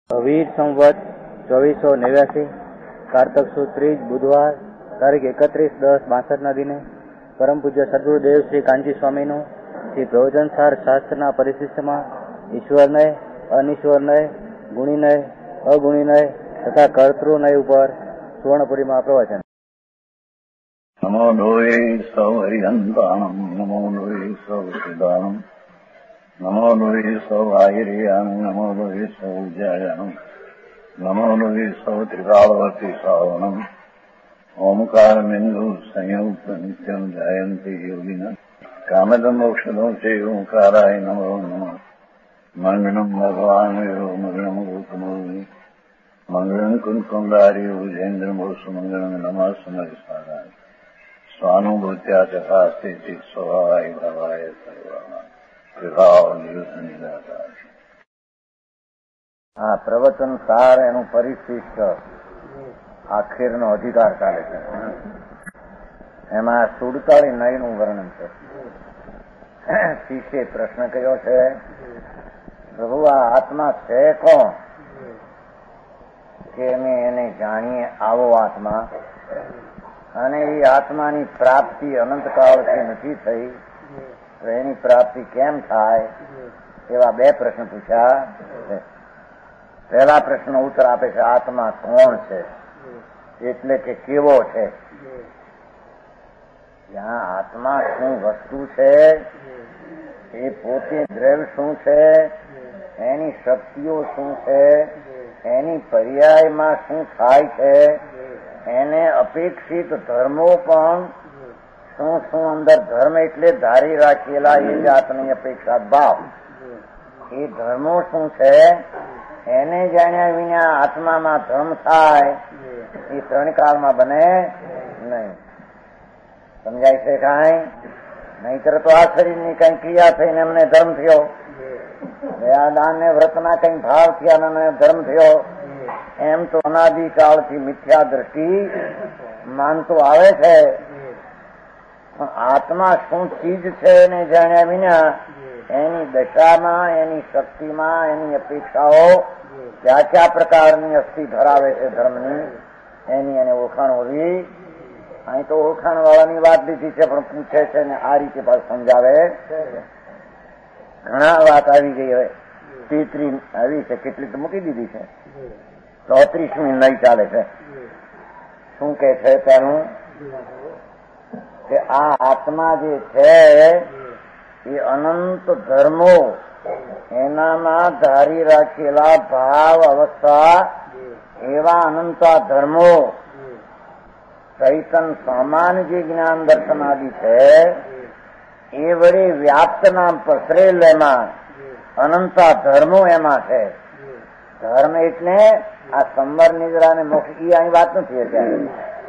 વીર સંવત 2489 કારતક સુદ 30 બુધવાર તારીખ 31/10/62 દિને પરમ પૂજ્ય સદગુરુદેવ શ્રી કાંજી સ્વામીનું શ્રી પ્રવચનસાર શાસ્ત્રના પરિશિષ્ટમાં ઈશ્વરનય, અનિશ્વરનય, ગુણીનય, અગુણીનય તથા કર્તૃનય ઉપર સુવર્ણપુરીમાં પ્રવચન. નમો લોહે સૌ હરિહંતાણમ, નમો લોહે સૌ સિદ્ધાણમ, નમો લોહે સૌ આયર્યાણમ, નમો લોહે સૌ જયાણમ, નમો લોહે સૌ ત્રિકાળવર્તી શ્રાવણમ, ઓમકારમિંદુ સંયુક્ત નિત્યમ જાયંતી યોગિના કામદમ મોક્ષદો છે ઓંકારાય નમો નમઃ. મંગળમ ભગવાન મંગળમ ગોતમોહિ મંગળમ કુંકુંડાર્યો જૈન્દ્રમો સુમંગળમ નમઃ સમયસ્વારાય સ્વાનુભૂત્યા ચકાસ્તે ચિત સ્વભાવાય ભાવાય સર્વમાં આ પ્રવચન સાર એનું પરિશિષ્ટ આખીરનો અધિકાર ચાલે છે. એમાં 47 નયનું વર્ણન છે. શિષ્યે પ્રશ્ન કર્યો છે, પ્રભુ આ આત્મા છે કોણ કે અમે એને જાણીએ આવો આત્મા, અને એ આત્માની પ્રાપ્તિ અનંતકાળથી નથી થઈ તો એની પ્રાપ્તિ કેમ થાય? એવા 2 પ્રશ્ન પૂછ્યા છે. પહેલા પ્રશ્નનો ઉત્તર આપે છે, આત્મા કોણ છે એટલે કે કેવો છે. જ્યાં આત્મા શું વસ્તુ છે, એ પોતે દ્રવ્ય શું છે, એની શક્તિઓ શું છે, એની પર્યાયમાં શું થાય છે, એને અપેક્ષિત ધર્મો પણ શું શું અંદર ધર્મ એટલે ધારી રાખેલા એ જાતની અપેક્ષા ભાવ, એ ધર્મો શું છે, એને જાણ્યા વિના આત્મામાં ધર્મ થાય એ 3 કાળમાં બને નહીં. સમજાય છે કાંઈ? નહીતર તો આ શરીરની કઈ ક્રિયા થઈને એમને ધર્મ થયો, દયા દાન ને વ્રતના કઈ ભાવ થયા અને ધર્મ થયો. એમ તો અનાદિકાળથી મિથ્યા દ્રષ્ટિ માનતો આવે છે. પણ આત્મા શું ચીજ છે એને જાણ્યા વિના એની દશામાં, એની શક્તિમાં, એની અપેક્ષાઓ કયા પ્રકારની અસ્થિ ધરાવે છે ધર્મની, એની એને ઓળખાણ હોવી. અહીં તો ઓળખાણ વાળાની વાત લીધી છે, પણ પૂછે છે ને આ રીતે પાછું સમજાવે. ઘણા વાત આવી ગઈ. હવે 33 આવી છે, કેટલી તો મૂકી દીધી છે. 34મી નહીં ચાલે છે. શું કે છે તેનું કે આ આત્મા જે છે એ અનંત ધર્મો, એનામાં ધારી રાખેલા ભાવ અવસ્થા, એવા અનંતા ધર્મો ચૈતન સામાન્ય જે જ્ઞાન દર્શન આદિ છે એ વળી વ્યાપ્તના પસરેલ એમાં અનંતા ધર્મો એમાં છે. ધર્મ એટલે આ સંવર નિદ્રા ને મોક્ષ, એ અહીં વાત નથી અત્યારે.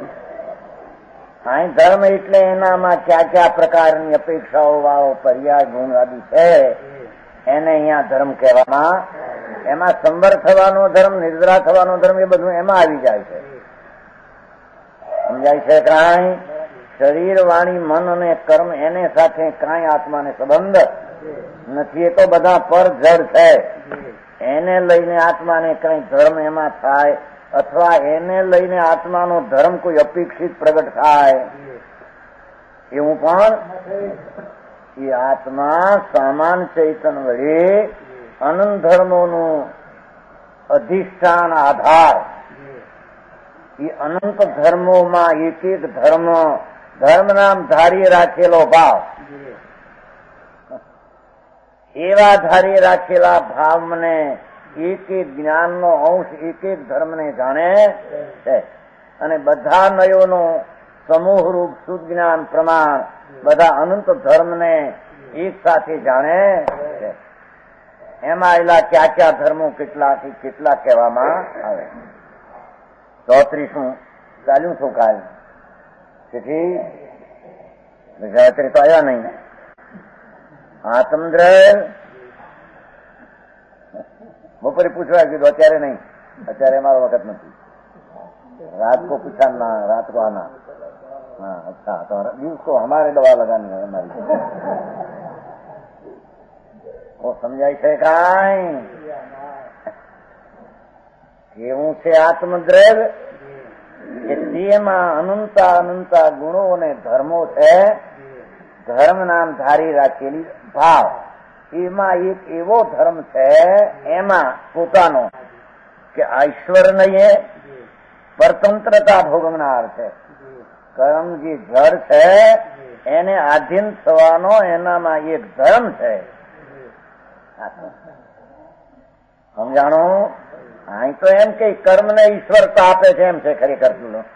અહીં ધર્મ એટલે એનામાં કયા પ્રકારની અપેક્ષાઓ વાળો પર્યાય ગુણ આદિ છે એને અહીંયા ધર્મ કહેવામાં. એમાં સંવર થવાનો ધર્મ, નિદ્રા થવાનો ધર્મ, એ બધું એમાં આવી જાય છે. સમજાય છે કાંઈ? શરીર, વાણી, મન અને કર્મ એને સાથે કાંઈ આત્માને સંબંધ નથી. એ તો બધા પર જડ છે. એને લઈને આત્માને કઈ ધર્મ એમાં થાય અથવા એને લઈને આત્માનો ધર્મ કોઈ અપેક્ષિત પ્રગટ થાય એવું પણ એ આત્મા સામાન ચૈતન વડે અનંત ધર્મોનું અધિષ્ઠાન આધાર, એ અનંત ધર્મોમાં એક એક ધર્મ નામ ધારી રાખેલો ભાવ, એવા ધારી રાખેલા ભાવને એક એક જ્ઞાનનો અંશ એક એક ધર્મને જાણે છે. અને બધા નયોનો સમૂહ રૂપ શુદ્ધ જ્ઞાન પ્રમાણ બધા અનંત ધર્મને એક સાથે જાણે છે. એમાં એલા કયા ધર્મો કેટલાથી કેટલા કહેવામાં આવે. 34 ચાલ્યું છું કાલ, તેથી અત્યારે તો આવ્યા નહીં. આત્મદ્રવ્ય બપોરે પૂછવા કીધું, અત્યારે નહીં, અત્યારે મારો વખત નથી. रात को पूछा ना, रात को आना. हाँ अच्छा, तो दिवस को हमारे दवा लगानी है हमारी. वो समझाई છે કાંઈ? એવું છે આત્મદ્રવ્ય કે તેમાં અનંતા ગુણો અને ધર્મો છે. ધર્મ નામ ધારી રાખેલી ભાવ, એમાં એક એવો ધર્મ છે એમાં પોતાનો કે ઈશ્વર નહીં પરતંત્રતા ભોગવનાર છે. કર્મ જે જળ છે એને આધીન થવાનો એનામાં એક ધર્મ છે. સમજાણો? અહીં તો એમ કે કર્મને ઈશ્વર તો આપે છે એમ છે ખરેખર.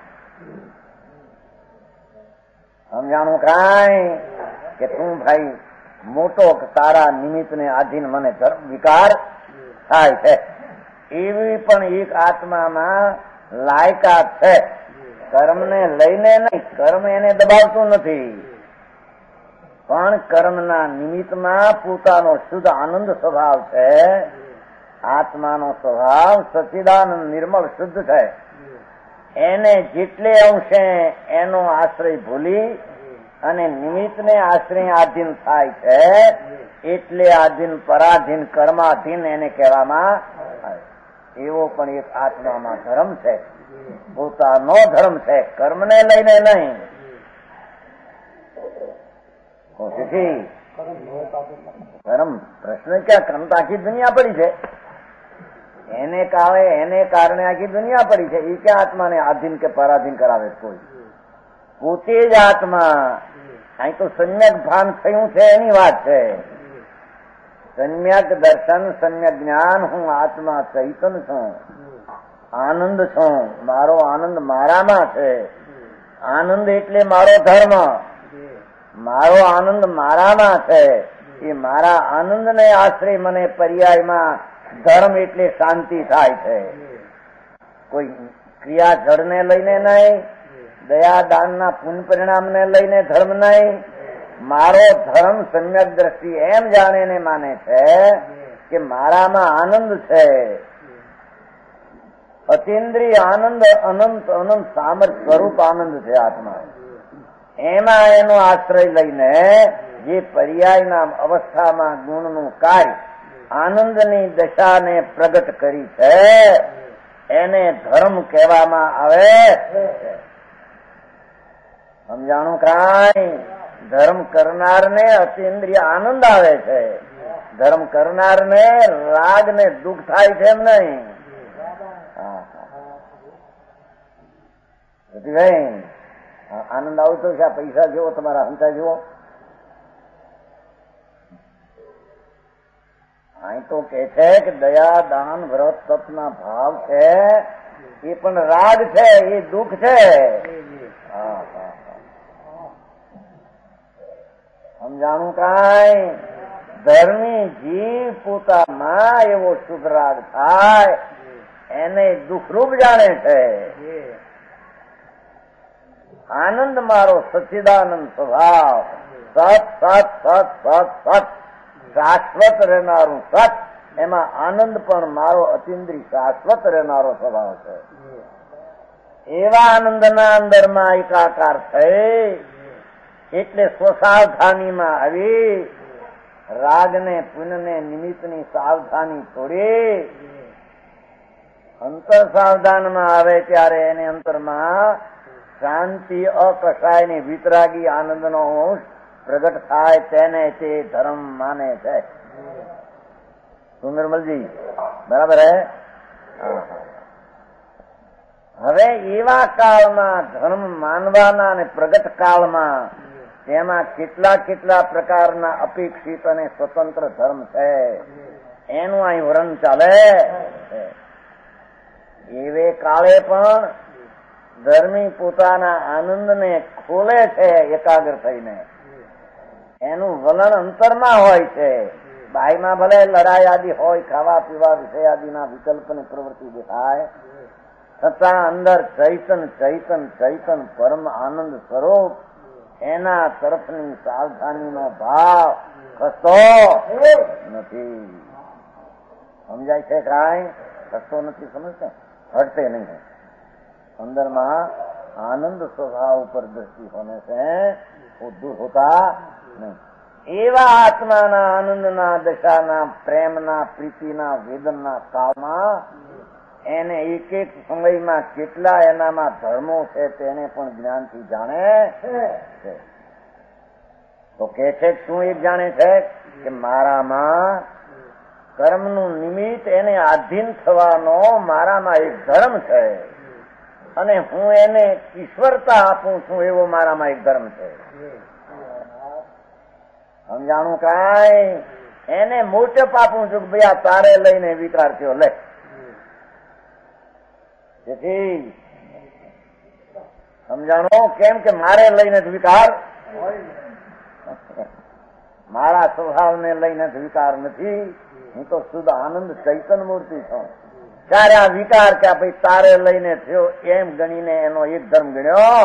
સમજાણું કાંઈ કે તું ભાઈ મોટો તારા નિમિત્તને આધીન મને ધર્મ વિકાર થાય છે, એવી પણ એક આત્મામાં લાયકાત છે. કર્મને લઈને નહીં, કર્મ એને દબાવતું નથી, પણ કર્મના નિમિત્તમાં પોતાનો શુદ્ધ આનંદ સ્વભાવ છે. આત્માનો સ્વભાવ સચ્ચિદાનંદ નિર્મળ શુદ્ધ છે. એને જેટલે અંશે એનો આશ્રય ભૂલી અને નિમિત્તને આશ્રય આધીન થાય છે, એટલે આધીન પરાધીન કર્માધીન એને કહેવામાં આવે. એવો પણ એક આત્મામાં ધર્મ છે, પોતાનો ધર્મ છે, કર્મને લઈને નહીં. કર્મ પ્રશ્ન ક્યાં? કર્મ તો આખી દુનિયા પડી છે, એને કારણે આખી દુનિયા પડી છે. એ ક્યાં આત્માને આધીન કે પરાધીન કરાવે કોઈ? પોતે જ આત્મા. અહીં તો સમ્યક ભાન થયું છે એની વાત છે. સમ્યક દર્શન, સમ્યક જ્ઞાન. હું આત્મા ચૈતન છું, આનંદ છું. મારો આનંદ મારામાં છે. આનંદ એટલે મારો ધર્મ. મારો આનંદ મારામાં છે. એ મારા આનંદને આશ્રય મને પર્યાયમાં ધર્મ એટલે શાંતિ થાય છે. કોઈ ક્રિયા જળને લઈને નહીં, દયા દાનના પુણ્ય પરિણામને લઈને ધર્મ નહીં. મારો ધર્મ સમ્યક દ્રષ્ટિ એમ જાણે ને માને છે કે મારામાં આનંદ છે. અતિન્દ્રિય આનંદ, અનંત અનંત સામર્થ્ય સ્વરૂપ આનંદ છે આત્મા. એમાં એનો આશ્રય લઈને જે પર્યાયના અવસ્થામાં ગુણનું કાર્ય આનંદની દશાને પ્રગટ કરી છે એને ધર્મ કહેવામાં આવે. સમજાણું કાંઈ? ધર્મ કરનારને અતિન્દ્રિય આનંદ આવે છે, ધર્મ કરનારને રાગ ને દુઃખ થાય છે એમ નહીં. આનંદ આવતો છે. આ પૈસા જેવો તમારા હંતા જેવો. અહીં તો કે છે કે દયા દાન વ્રત તપના ભાવ છે, એ પણ રાગ છે, એ દુઃખ છે. સમજાણું કાંઈ? ધર્મી જીવ પોતામાં એવો શુભ રાગ થાય એને દુઃખરૂપ જાણે છે. આનંદ મારો સચ્ચિદાનંદ સ્વભાવ, સત સત સત સત સત શાશ્વત રહેનારું સત. એમાં આનંદ પણ મારો અતિન્દ્રિય શાશ્વત રહેનારો સ્વભાવ છે. એવા આનંદના અંદરમાં એકાકાર થઈ એટલે સ્વસાવધાનીમાં આવી રાગને પુણ્યને નિમિત્તની સાવધાની છોડી અંતર સાવધાનમાં આવે ત્યારે એને અંતરમાં શાંતિ અકસાય ને વિતરાગી આનંદનો અંશ પ્રગટ થાય. તેને તે ધર્મ માને છે. સુંદરમલજી બરાબર હે? હવે એવા કાળમાં ધર્મ માનવાના અને પ્રગટ કાળમાં તેમાં કેટલા પ્રકારના અપેક્ષિત અને સ્વતંત્ર ધર્મ છે એનું અહીં વર્ણન ચાલે. એવે કાળે પણ ધર્મી પોતાના આનંદને ખોલે છે એકાગ્ર થઈને. એનું વલણ અંતરમાં હોય છે. બાયમાં ભલે લડાઈ આદિ હોય, ખાવા પીવા વિષય આદિના વિકલ્પની પ્રવૃત્તિ દેખાય, છતાં અંદર ચૈતન ચૈતન ચૈતન પરમ આનંદ સ્વરૂપ એના તરફની સાવધાનીનો ભાવ ખસતો નથી. સમજાય છે કાંઈ? ખસતો નથી. સમજશે? હટતે નહીં. અંદરમાં આનંદ સ્વભાવ ઉપર દ્રષ્ટિ હોने से वो दूर होता नहीं. એવા આત્માના આનંદના દશાના પ્રેમના પ્રીતિના વેદનના કાળમાં એને એક એક સમયમાં કેટલા એનામાં ધર્મો છે તેને પણ જ્ઞાનથી જાણે છે. તો કે છે શું એક જાણે છે કે મારામાં કર્મનું નિમિત્ત એને આધીન થવાનો મારામાં એક ધર્મ છે અને હું એને ઈશ્વરતા આપું છું એવો મારામાં એક ધર્મ છે. સમજાણું કાંઈ? એને મોટપ આપું છું કે ભાઈ આ તારે લઈને વિકાર થયો લે. જેથી સમજાણો કેમ કે મારે લઈને જ વિકાર, મારા સ્વભાવને લઈને જ વિકાર નથી. હું તો શુદ્ધ આનંદ ચૈતન મૂર્તિ છું. ત્યારે આ વિકાર કે ભાઈ તારે લઈને થયો એમ ગણીને એનો એક ધર્મ ગણ્યો.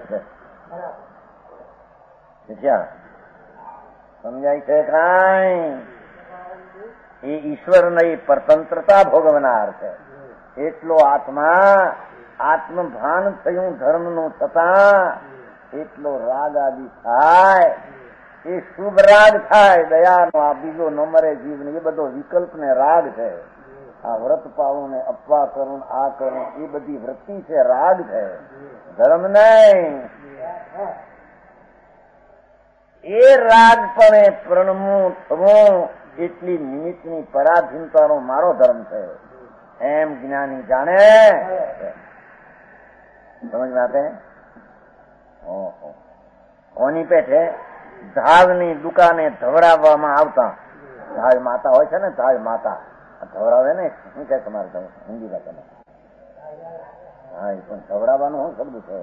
સમજાય છે કાંઈ? એ ઈશ્વરની પરતંત્રતા ભોગવનાર છે. એટલો આત્મા આત્મભાન થયું ધર્મનું થતા એટલો રાગ આદિ થાય. એ શુભ રાગ થાય, દયાનો આ બીજો નંબરે જીવ ને એ બધો વિકલ્પ ને રાગ છે. આ વ્રત પાવું ને અપવા કરું આ કરું એ બધી વૃત્તિ છે, રાગ છે, ધર્મ નહીં. એ રાગ પણ પ્રણમું થવું એટલી નિમિત્તની પરાધીનતાનો મારો ધર્મ છે એમ જ્ઞાની જાણે. સમજ માટે ઓહો કોની પેઠે ધાવની દુકાને ધવરાવવામાં આવતા, ધાવ માતા હોય છે ને, ધાવ માતા ધવરાવે ને, શું કે તમારે હિન્દી ભાષામાં? હા, એ પણ ધવરાવાનું શું શબ્દ છે?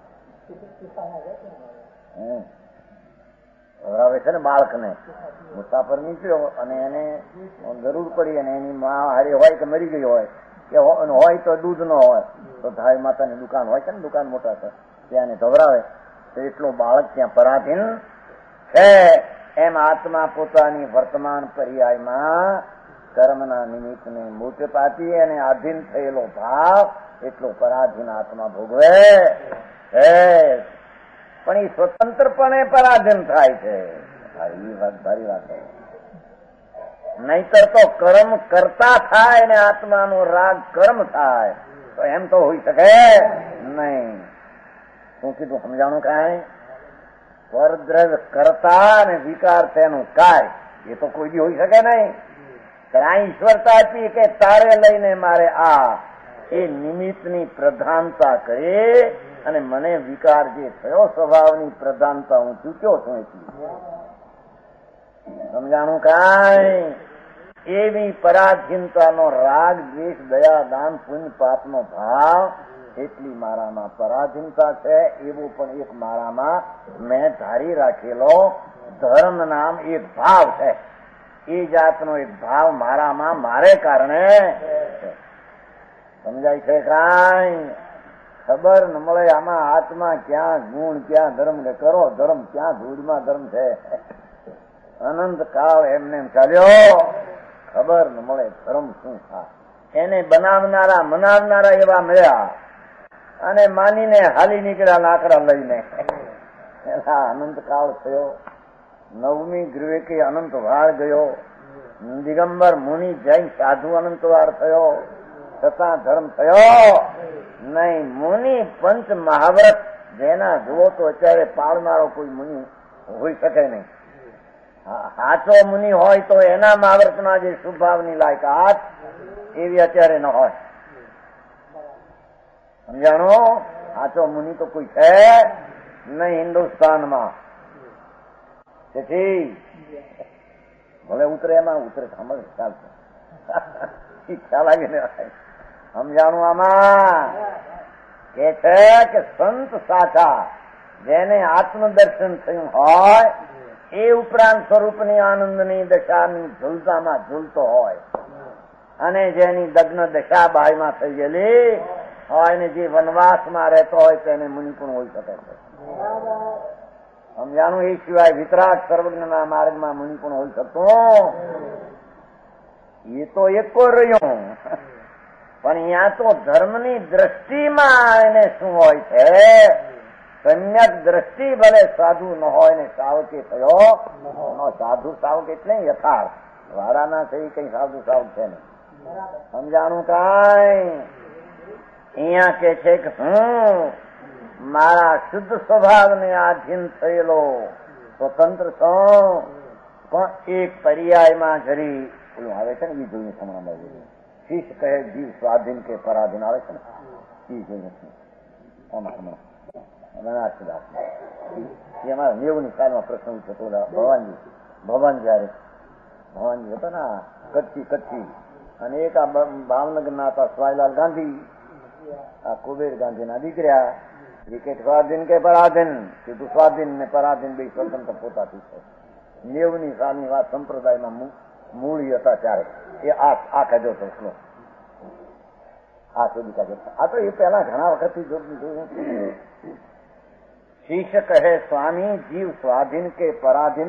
ધવરાવે છે ને બાળકને. મુસાફર નીકળ્યો અને એને જરૂર પડી અને એની માં હારી હોય કે મરી ગઈ હોય કે હોય તો દૂધ ન હોય તો ધાય માતાની દુકાન હોય છે ને, દુકાન મોટા છે ત્યાં એને ધવરાવે તો એટલો બાળક ત્યાં પરાધીન છે. એમ આત્મા પોતાની વર્તમાન પર્યાયમાં કર્મના નિમિત્તને મોટપ આપી અને આધીન થયેલો ભાવ એટલો પરાધીન આત્મા ભોગવે છે. પણ એ સ્વતંત્રપણે પરાધીન થાય છે. એ વાત સારી વાત છે. નહીતર તો કર્મ કરતા થાય અને આત્માનો રાગ કર્મ થાય તો એમ તો હોઈ શકે નહીં. શું કીધું સમજાણું? કાંઈ પરદ્રવ્ય કરતા અને વિકાર તેનું કાય એ તો કોઈ દી હોઈ શકે નહીં. આ ઈશ્વરતા આપી કે તારે લઈને મારે આ એ નિમિત્તની પ્રધાનતા કરી અને મને વિકાર જે થયો સ્વભાવની પ્રધાનતા હું ચૂક્યો છું એટલી. સમજાણું કાંઈ? એવી પરાધીનતાનો રાગ દ્વેષ દયા દાન પુણ્ય પાપનો ભાવ એટલી મારામાં પરાધીનતા છે. એવું પણ એક મારામાં મેં ધારી રાખેલો ધર્મ નામ એક ભાવ છે. એ જાતનો એક ભાવ મારામાં મારે કારણે સમજાય છે કાંઈ? ખબર ન મળે આમાં આત્મા ક્યાં ગુણ ક્યાં ધર્મ ને કરો ધર્મ ક્યાં ધૂળમાં ધર્મ છે. અનંત કાળ એમને ચાલ્યો, ખબર ન મળે ધર્મ શું થાય. એને બનાવનારા મનાવનારા એવા મળ્યા અને માનીને હાલી નીકળ્યા લાકડા લઈને. અનંત કાળ થયો. 9મી ગ્રીવેકે અનંત વાર ગયો. દિગંબર મુનિ જૈન સાધુ અનંત વાર થયો છતાં ધર્મ થયો નહીં. મુનિ પંચ મહાવ્રત જેના જુઓ તો અત્યારે પાળનારો કોઈ મુનિ હોઈ શકે નહીં. સાચો મુનિ હોય તો એના મહાવ્રતમાં જે શુભાવની લાયકાત એવી અત્યારે ન હોય. સમજાણો? સાચો મુનિ તો કોઈ છે નહીં હિન્દુસ્તાનમાં. તેથી ભલે ઉતરે એમાં ઉતરે સાંભળે ચાલશે. ખ્યાલ આવી ને સમજાણું? આમાં કે છે કે સંત સાચા જેને આત્મદર્શન થયું હોય એ ઉપરાંત સ્વરૂપની આનંદની દશાની ઝૂલતામાં ઝૂલતો હોય અને જેની દગ્ન દશા બાયમાં થઈ ગયેલી હોય ને જે વનવાસમાં રહેતો હોય તેને મુનિ પણ હોઈ શકે છે. સમજાણું? એ સિવાય વિતરાગ સર્વજ્ઞના માર્ગમાં મુનિ પણ હોઈ શકતો એ તો એકો રહ્યો. પણ અહીંયા તો ધર્મની દ્રષ્ટિમાં એને શું હોય છે? સમ્યક દ્રષ્ટિ ભલે સાધુ ન હોય ને સાવકે થયો. સાધુ સાવક એટલે યથાર્થ વાળાના છે કઈ સાધુ સાવક છે ને. સમજાણું કાંઈ? અહીંયા કે છે કે હું મારા શુદ્ધ સ્વભાવને આધીન થયેલો સ્વતંત્ર છું, પણ એક પર્યાયમાં જરી પેલું આવે છે ને, એ જોયું હમણાં શીશ કહે જીવ સ્વાધીન કે પરાધીન આવે છે ને, એ જોયું એમાં અમારા 90ની સાલમાં પ્રસંગ થતો ભવાન જયારે ભવાનજી હતો ને કચ્છી અને એક આ ભાવનગરના હતા સ્વાઈલાલ ગાંધી, આ કુબેર ગાંધી ના દીકરા, ક્રિકેટ સ્વાધીન કે પરાધીન કીધું, સ્વાધીન ને પરાધીન બે સ્વતંત્ર પોતાથી છે. 90ની સાલની વાત, સંપ્રદાયમાં મૂળી હતા ત્યારે એ આ કાઢ્યો હતો શ્લોક, આ સુધી કાઢ્યો. આ તો એ પહેલા ઘણા વખતથી જોયું. શિષ્ય કહે स्वामी जीव स्वाधीन के पराधीन,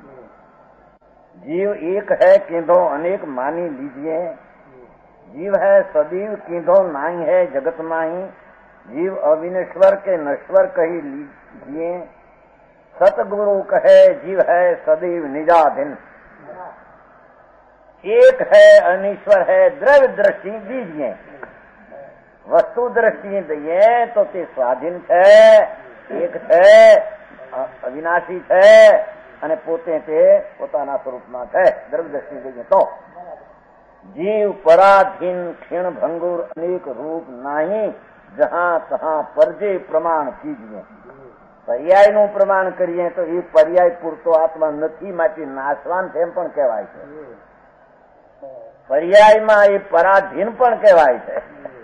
जीव एक है किंधो अनेक मानी लीजिए, जीव है सदैव किंधो नाई है जगत माही, जीव अविनेश्वर के नश्वर कही लीजिए, सतगुरु कहे जीव है सदैव निजाधीन, एक है अनीश्वर है द्रव्य दृष्टि दीजिए, वस्तु दृष्टि दीजिए तो ते स्वाधीन है, એક છે, અવિનાશી છે અને પોતે તે પોતાના સ્વરૂપમાં છે. દ્રવ્ય દ્રષ્ટિ જોઈએ તો જીવ પરાધીન ક્ષીણ ભંગુર અનેક રૂપ નહીં, જહાં તહાં પરજે પ્રમાણ કીજીએ. પર્યાયનું પ્રમાણ કરીએ તો એ પર્યાય પૂરતો આત્મા નથી, માટે નાશવાન છે એમ પણ કહેવાય છે. પર્યાયમાં એ પરાધીન પણ કહેવાય છે.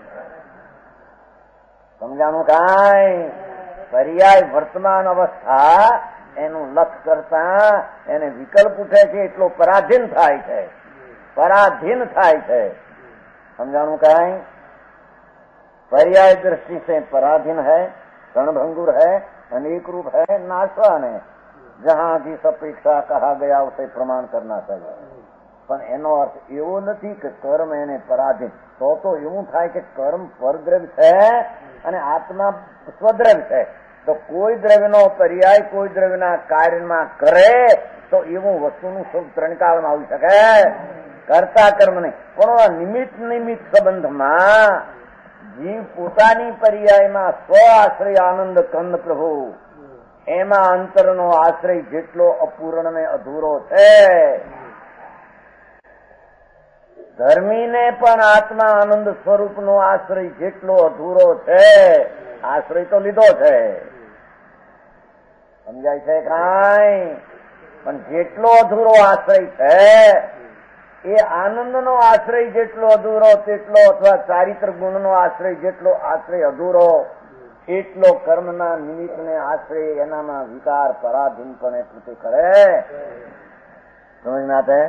સમજાણું કાંઈ? પર્યાય વર્તમાન અવસ્થા એનું લક્ષ કરતા એને વિકલ્પ ઉઠે છે એટલો પરાધીન થાય છે, પરાધીન થાય છે. સમજાણું કાંઈ? पर्याय दृष्टि से पराधीन है, क्षणभंगुर है, अनेक रूप है, नाशवान है. जहां जिस अपेक्षा कहा गया उसे प्रमाण करना चाहिए. પણ એનો અર્થ એવો નથી કે કર્મ એને પરાધીન. તો એવું થાય કે કર્મ પરદ્રવ્ય છે અને આત્મા સ્વદ્રવ્ય છે. તો કોઈ દ્રવ્યનો પર્યાય કોઈ દ્રવ્યના કાર્યમાં કરે તો એવું વસ્તુનું શુભ ત્રણકાળમાં આવી શકે, કરતા કર્મ નહીં. પણ નિમિત્ત સંબંધમાં જીવ પોતાની પર્યાયમાં સ્વ આશ્રય આનંદ કંદ પ્રભુ, એમાં અંતરનો આશ્રય જેટલો અપૂર્ણ ને અધૂરો છે. ધર્મીને પણ આત્મા આનંદ સ્વરૂપનો આશ્રય જેટલો અધૂરો છે, આશ્રય તો લીધો છે, સમજાય છે કાંઈ? પણ જેટલો અધૂરો આશ્રય છે એ આનંદનો આશ્રય જેટલો અધૂરો તેટલો, અથવા ચારિત્ર ગુણનો આશ્રય જેટલો આશ્રય અધૂરો, એટલો કર્મના નિમિત્તને આશ્રય એનામાં વિકાર પરાધીનપણે પ્રતિ કરે. સમજ ના થાય?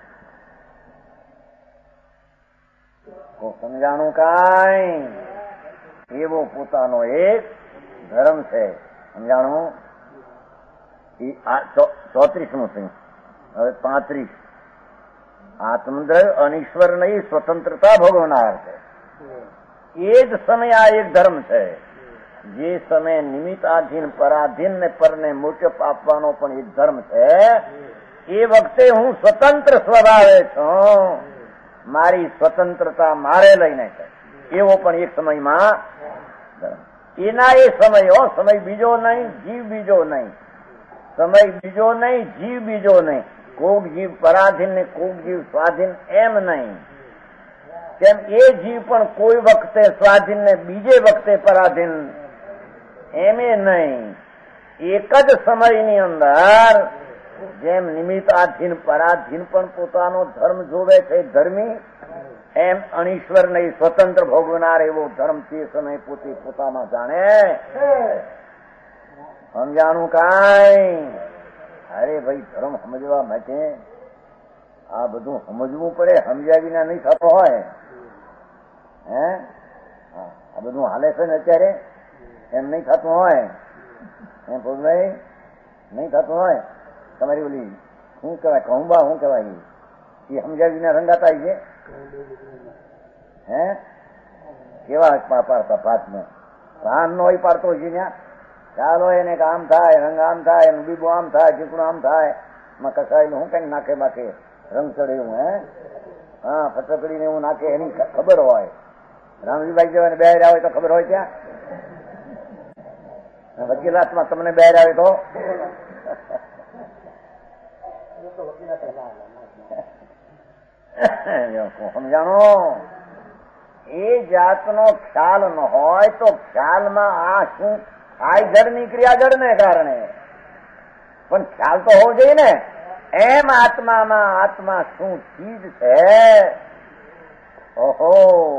સમજાણું કાંઈ? એવો પોતાનો એક ધર્મ છે. સમજાણું? 34મું છે. હવે 35. આત્મદ્રવ્ય અનીશ્વર નહીં, સ્વતંત્રતા ભોગવનાર છે. એ જ સમય આ એક ધર્મ છે. જે સમય નિમિત્તાધીન પરાધીન ને પરને મોટપ આપવાનો પણ એક ધર્મ છે. એ વખતે હું સ્વતંત્ર સ્વભાવે છું, મારી સ્વતંત્રતા મારે લઈને છે, એવો પણ એક સમયમાં એના એ સમય, સમય બીજો નહીં, જીવ બીજો નહીં, સમય બીજો નહીં, જીવ બીજો નહીં. કોક જીવ પરાધીન ને કોક જીવ સ્વાધીન એમ નહીં. કેમ? એ જીવ પણ કોઈ વખતે સ્વાધીન ને બીજે વખતે પરાધીન એમે નહીં. એક જ સમયની અંદર જેમ નિમિત્તાધીન પરાધીન પણ પોતાનો ધર્મ જોવે છે ધર્મી, એમ અનીશ્વર નહીં સ્વતંત્ર ભોગવનાર એવો ધર્મ તે સમય પોતે પોતામાં જાણે. સમજાણું કાંઈ? અરે ભાઈ, ધર્મ સમજવા માટે આ બધું સમજવું પડે. સમજ્યા વિના નહીં થતો હોય. આ બધું હાલે છે ને અત્યારે, એમ નહીં થતું હોય. એમ ભાઈ નહીં થતું હોય. તમારી ઓલી શું કહેવાય, કહુંબા શું કહેવાય, એ સમજ્યા વિના રંગાતા છે. કેવા પાડતા ભાતને ભાન નો પાડતો છે ત્યાં. ચાલો એને આમ થાય, રંગ આમ થાય, એનું બીબો આમ થાય, ચીકણું આમ થાય, એમાં કસાયેલું શું કઈ નાખે બાકે રંગ ચડે એવું. હા, ફટકડીને એવું નાખે એની ખબર હોય. રામજીભાઈ જેવાને બહાર આવે તો ખબર હોય ત્યાં? વકીલાતમાં તમને બહાર આવે તો સમજાણો? એ જાતનો ખ્યાલ ન હોય તો ખ્યાલમાં આ શું થાય જળની ક્રિયા જળને કારણે, પણ ખ્યાલ તો હોવો જોઈએ ને. એમ આત્મામાં આત્મા શું ચીજ છે? ઓહો,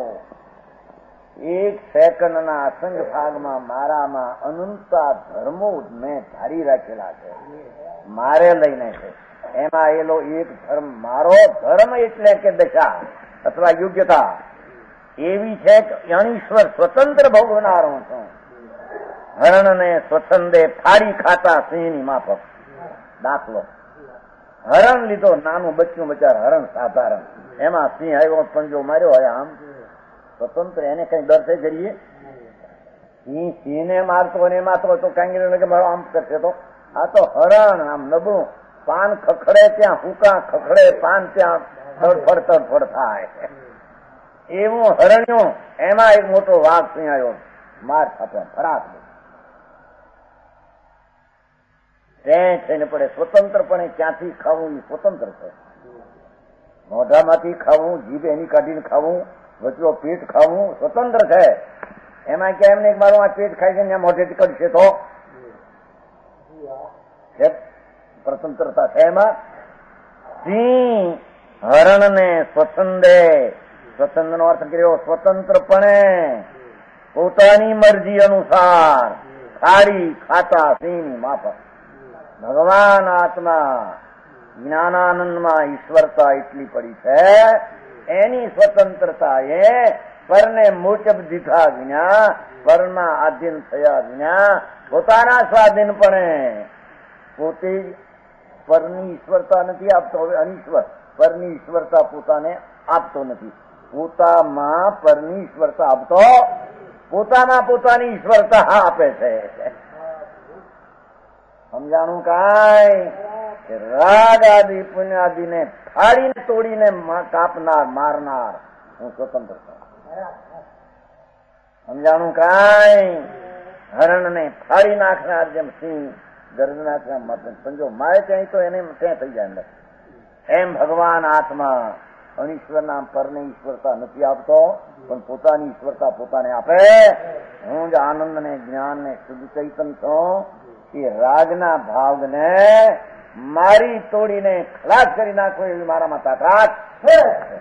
એક સેકન્ડના અસંગ ભાગમાં મારામાં અનંતા ધર્મો મેં ધારી રાખેલા છે, મારે લઈને છે. એમાં એલો એક ધર્મ, મારો ધર્મ એટલે કે દશા અથવા યોગ્યતા એવી છે કે ઈશ્વર સ્વતંત્ર ભોગવનારો છું. હરણને સ્વચ્છંદે ફાડી ખાતા સિંહની માફક. દાખલો, હરણ લીધો, નાનું બચ્ચું બચાર હરણ સાધારણ, એમાં સિંહ આવ્યો, પંજો માર્યો હોય, આમ સ્વતંત્ર, એને કઈ ડર છે કરીએ? સિંહને મારતો અને મારતો તો કાંગી મારો આમ કરશે તો આ તો હરણ આમ નબળું, પાન ખખડે ત્યાં હુકા ખખડે, પાન ત્યાં તડફડ તડફડ થાય એવું હરણ્યું. એમાં એક મોટો વાઘ સિંહ આવ્યો, માર ખાતો ફરાક થઈને પડે. સ્વતંત્રપણે ક્યાંથી ખાવું એ સ્વતંત્ર છે. મોઢામાંથી ખાવું, જીભ એની કાઢીને ખાવું, વચલો પેટ ખાવું સ્વતંત્ર છે. એમાં કે એમને મારું આ પેટ ખાય છે ત્યાં મોઢેથી કરશે તો સ્વતંત્રતા છે એમાં. સિંહ હરણને સ્વચ્છંદે, સ્વચ્છંદ નો અર્થ કર્યો સ્વતંત્રપણે પોતાની મરજી અનુસાર ખાડી ખાતા સિંહની માફક. ભગવાન આત્મા જ્ઞાનાનંદમાં ઈશ્વરતા એટલી પડી છે, એની સ્વતંત્રતા એ પરને મુજબ દીધા વિના, પરના આધીન થયા વિના, પોતાના સ્વાધીનપણે પોતે પરની ઈશ્વરતા નથી આપતો. હવે અનીશ્વર પરની ઈશ્વરતા પોતાને આપતો નથી. પોતામાં પરની ઈશ્વરતા આપતો, પોતામાં પોતાની ઈશ્વરતા આપે છે. સમજાણું કાંઈ? રાગ આદિ પુણ્યાદિને ફાડીને તોડીને કાપનાર મારનાર હું સ્વતંત્ર છું. સમજાણું કાંઈ? હરણને ફાડી નાખનાર જેમ સિંહ ગર્જના સમજો મારે ત્યાં તો એને ત્યાં થઈ જાય અંદર. એમ ભગવાન આત્મા અનીશ્વરના પરને ઈશ્વરતા નથી આપતો, પણ પોતાની ઈશ્વરતા પોતાને આપે. હું જ આનંદ ને જ્ઞાન ને શુદ્ધ ચૈતન છું. એ રાગના ભાવને મારી તોડીને ખલાસ કરી નાખો એવી મારામાં તાકાત છે.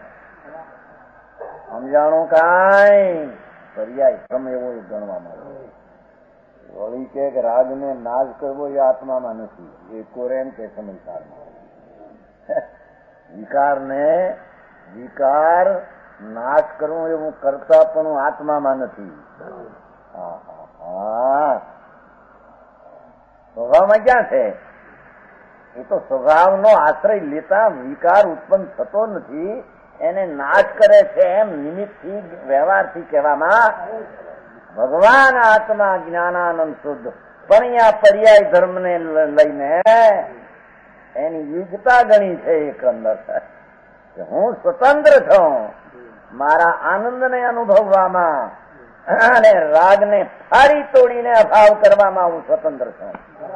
સમજાણું કાંઈ? પર્યાય ક્રમ એવો ગણવામાં આવે. વળી કે રાગને નાશ કરવો એ આત્મામાં નથી, એ કોરેન કે સમજકારમાં. વિકાર નાશ કરવો એવું કરતા પણ આત્મામાં નથી. સ્વભાવમાં ક્યાં છે? એ તો સ્વભાવનો આશ્રય લેતા વિકાર ઉત્પન્ન થતો નથી, એને નાશ કરે છે એમ નિમિત્તથી વ્યવહારથી કહેવામાં. ભગવાન આત્મા જ્ઞાનાનંદ શુદ્ધ પણ આ પર્યાય ધર્મને લઈને એની યુજતા ગણી છે. એક અંદર હું સ્વતંત્ર છું મારા આનંદને અનુભવવામાં, અને રાગને ફાડી તોડીને અભાવ કરવામાં હું સ્વતંત્ર છું.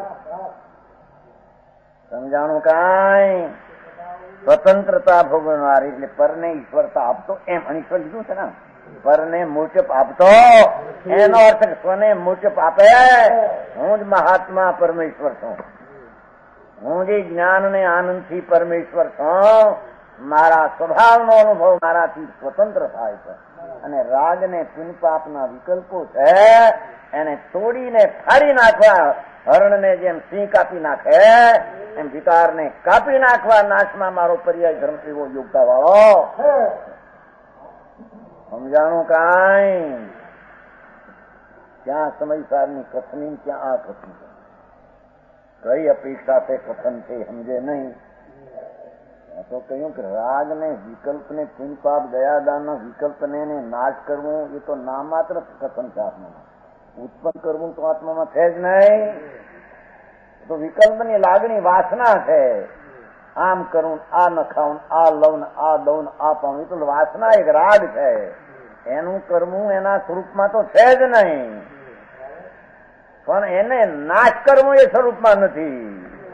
સમજાણું કાંઈ? સ્વતંત્રતા ભોગવનાર એટલે પરને ઈશ્વરતા આપતો. એમ અનીશ્વર લીધું છે ને, પરને મૂચપ આપતો એનો અર્થ સ્વને મૂચપ આપે. હું જ મહાત્મા પરમેશ્વર છું, હું જે જ્ઞાન ને આનંદથી પરમેશ્વર છું. મારા સ્વભાવનો અનુભવ મારાથી સ્વતંત્ર થાય છે, અને રાગ ને પુણ્યપાપના વિકલ્પો છે એને તોડીને ફાડી નાખવા. હરણને જેમ સિંહ કાપી નાખે એમ વિકારને કાપી નાખવા નાશમાં મારો પર્યાય ધર્મ એવો યોગતા વાળો. સમજાણું કાંઈ? ત્યાં સમયસારની કથની, ત્યાં આ કથન છે. કઈ અપેક્ષા છે કથન છે સમજે નહીં. તો કહ્યું કે રાગ ને વિકલ્પ ને પુણ્ય પાપ દયાદાન વિકલ્પને નાશ કરવું એ તો નામ માત્ર કથન છે. આત્મામાં ઉત્પન્ન કરવું તો આત્મામાં છે જ નહીં. તો વિકલ્પની લાગણી વાસના છે. આમ કરું, આ ન ખાવું, આ લઉં, આ દઉં, આ પાઉં. એ તો વાસના એક રાગ છે. એનું કરવું એના સ્વરૂપમાં તો છે જ નહીં, પણ એને નાશ કરવો એ સ્વરૂપમાં નથી.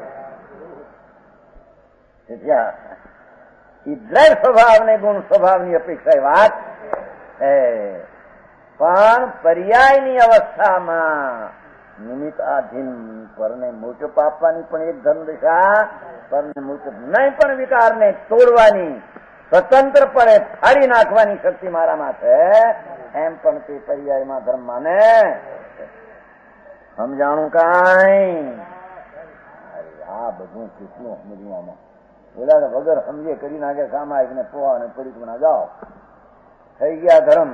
એ દ્રઢ સ્વભાવ ને ગુણ સ્વભાવની અપેક્ષા વાત છે, પણ પર્યાયની અવસ્થામાં નિમિત્ત આધીન પરને મોટપ આપવાની પણ એક ધર્મદશા, પરને મોટપ નહીં પણ વિકારને તોડવાની, સ્વતંત્રપણે ફાડી નાખવાની શક્તિ મારામાં છે. એમ પણ તે પર્યાયમાં ધર્મ માને. સમજાણું કાંઈ? આ બધું કેટલું સમજવામાં બોલા વગર સમજે કરી નાખે. સામાયિક ને પોવા અને પરિક્રમા જાઓ, થઈ ગયા ધર્મ.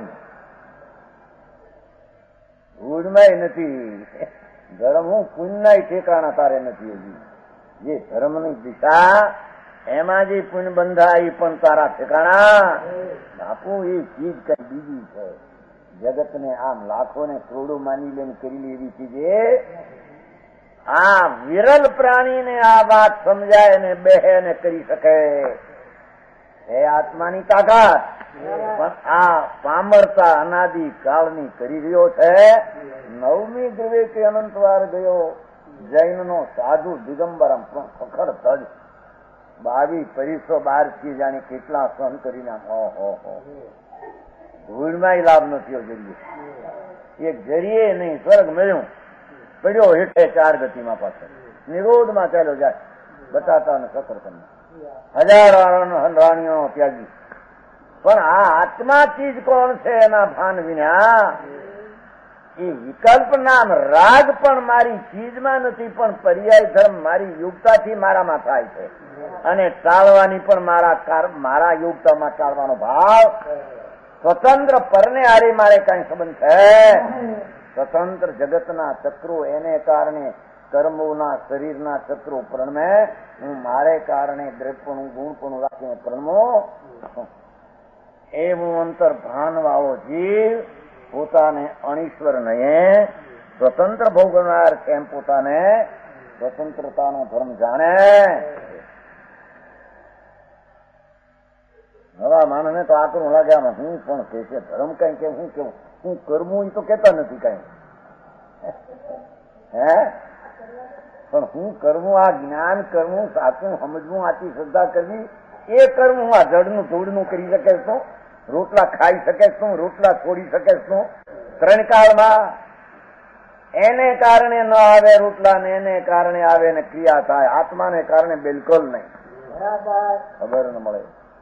ભૂડમાં નથી ધર્મ, હું પુણ્યના ઠેકાણા તારે નથી. હજી જે ધર્મની દિશા એમાં જે પુણ્ય બંધાય પણ તારા ઠેકાણા બાપુ એ ચીજ કઈ બીજી છે. જગતને આમ લાખોને કરોડો માની લઈને કરેલી એવી ચીજ આ વિરલ પ્રાણીને આ વાત સમજાય ને બેહે ને કરી શકે એ આત્માની તાકાત. પણ આ પામરતા અનાદિ કાળની કરી રહ્યો છે. 9મી ધ્રુવે કે અનંતવાર ગયો જૈનનો સાધુ દિગંબરમ પણ ખખર તજ 22,212 જાણે કેટલા સહન કરીને ધૂળમાં લાભ નથી. જરીએ એક જરીએ નહીં, સ્વર્ગ મળ્યું પડ્યો હેઠે 4 ગતિમાં પાછળ નિરોધમાં ચાલ્યો જાય. બટાટા અને સફરજન હજારો રાણીઓ ત્યાગી. પણ આ આત્મા ચીજ કોણ છે એના ભાન વિના એ વિકલ્પ નામ રાગ પણ મારી ચીજમાં નથી, પણ પર્યાય ધર્મ મારી યોગતાથી મારામાં થાય છે. અને ટાળવાની પણ મારા યોગતામાં ટાળવાનો ભાવ. સ્વતંત્ર પરને હારે મારે કઈ સંબંધ છે? સ્વતંત્ર જગતના ચક્રો એને કારણે કર્મોના શરીરના ચક્રો પ્રણમે. હું મારે કારણે દ્રવ્યપણું ગુણપણું રાખીને પ્રણમો. એ હું અંતર ભાન વાળો જીવ પોતાને અણીશ્વર નહીં સ્વતંત્ર ભોગવનાર છે એમ પોતાને સ્વતંત્રતાનો ધર્મ જાણે. નવા માનવને તો આકરું લાગે આમાં હું પણ કે છે ધર્મ કઈ કે હું કેવું, હું કરવું એ તો કેતા નથી કઈ. હે પણ હું કરવું, આ જ્ઞાન કરવું, સાચું સમજવું, આથી શ્રદ્ધા કરવી, એ કરવું. આ જડનું ધૂળનું કરી શકે શું? રોટલા ખાઈ શકે શું? રોટલા છોડી શકે શું? 3 કાળમાં એને કારણે ન આવે રોટલા ને એને કારણે આવે ને ક્રિયા થાય. આત્માને કારણે બિલકુલ નહીં. ખબર ન મળે.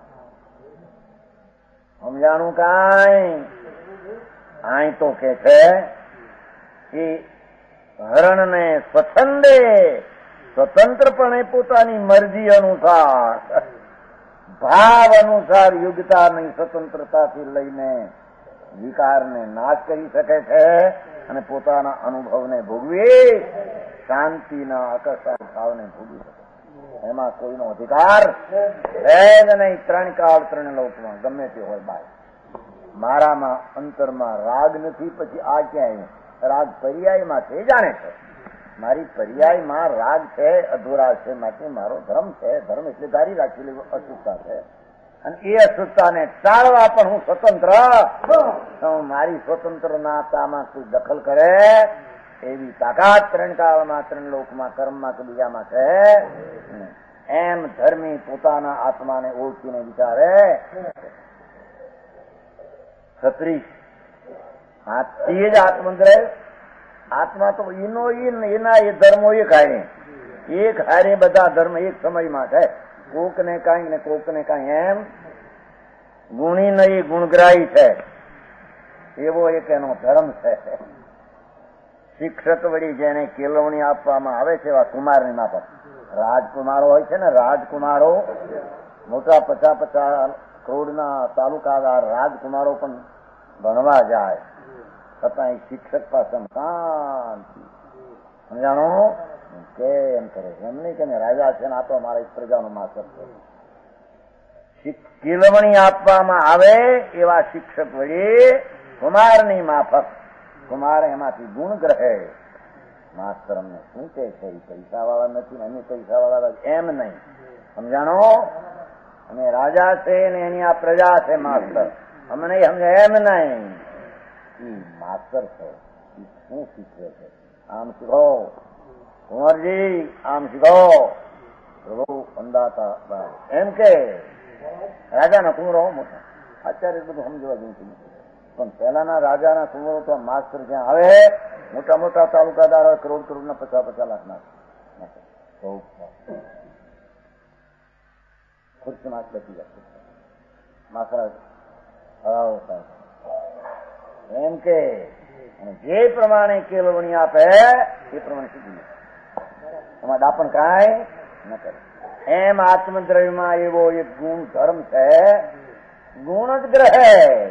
સમજાણું કાંઈ? આય તો કે છે કે હરણને સ્વચ્છંદે સ્વતંત્રપણે પોતાની મરજી અનુસાર ભાવ અનુસાર યોગ્યતાની સ્વતંત્રતાથી લઈને વિકારને નાશ કરી શકે છે અને પોતાના અનુભવને ભોગવી શાંતિના અકસ્માત ભાવને ભોગવી શકે. એમાં કોઈનો અધિકાર છે જ નહીં. 3 કાળ 3 લોકમાં ગમે તે હોય બાય. મારામાં અંતરમાં રાગ નથી, પછી આ ક્યાંય રાગ પર્યાયમાં છે જાણે છે. મારી પર્યાયમાં રાગ છે, અધૂરા છે, માટે મારો ધર્મ છે. ધર્મ એટલે ધારી રાખેલી અશુદ્ધતા છે અને એ અશુદ્ધતાને ટાળવા પણ હું સ્વતંત્ર. મારી સ્વતંત્રતામાં કોઈ દખલ કરે એવી તાકાત 3 કાળમાં 3 લોકમાં કર્મમાં કે બીજામાં છે. એમ ધર્મી પોતાના આત્માને ઓળખીને વિચારે. 36 આથી જ આત્મદ્રય. આત્મા તો એના એ ધર્મો એક હારે બધા ધર્મ એક સમયમાં છે. કોક ને કઈ ને કોક ને કઈ એમ ગુણી નહીં ગુણગ્રાહી છે એવો એક એનો ધર્મ છે. શિક્ષક વળી જેને કેળવણી આપવામાં આવે છે એવા કુમારની માફક રાજકુમારો હોય છે ને, રાજકુમારો મોટા 50-50 કરોડના તાલુકાદાર રાજકુમારો પણ ભણવા જાય છતાં એ શિક્ષક પાસે શાંતિ. સમજાણો? કેમ કરે એમ નહીં કે રાજા છે ને આ તો અમારા પ્રજાનો માસ્ટર છે. કેળવણી આપવામાં આવે એવા શિક્ષક વળી કુમારની માફક કુમાર એમાંથી ગુણ ગ્રહે. માસ્ટર અમને શું કે છે? પૈસા વાળા નથી ને અમે પૈસા વાળા એમ નહીં. સમજાણો? અને રાજા છે ને એની આ પ્રજા છે માસ્ટર. અમે નહીં સમજે એમ નહીં. એ માસ્ટર છે. એ શું શીખવે છે? આમ શીખો કુંવરજી, આમ શીખો પ્રભુ અંદાતા એમ કે રાજાના કુંવરો મોટા. અત્યારે બધું સમજવા જેવું નથી. પણ પહેલાના રાજાના કુંવરો તો માસ્ટર જ્યાં આવે મોટા મોટા તાલુકાદાર કરોડ કરોડના 50-50 લાખના ખુરશી માસ બચી જશે. માસરા એમ કે જે પ્રમાણે કેળવણી આપે એ પ્રમાણે શીખી એમાં દાપણ કાંઈ ન કરે. એમ આત્મદ્રવ્યમાં એવો એક ગુણ ધર્મ છે, ગુણ જ ગ્રહે.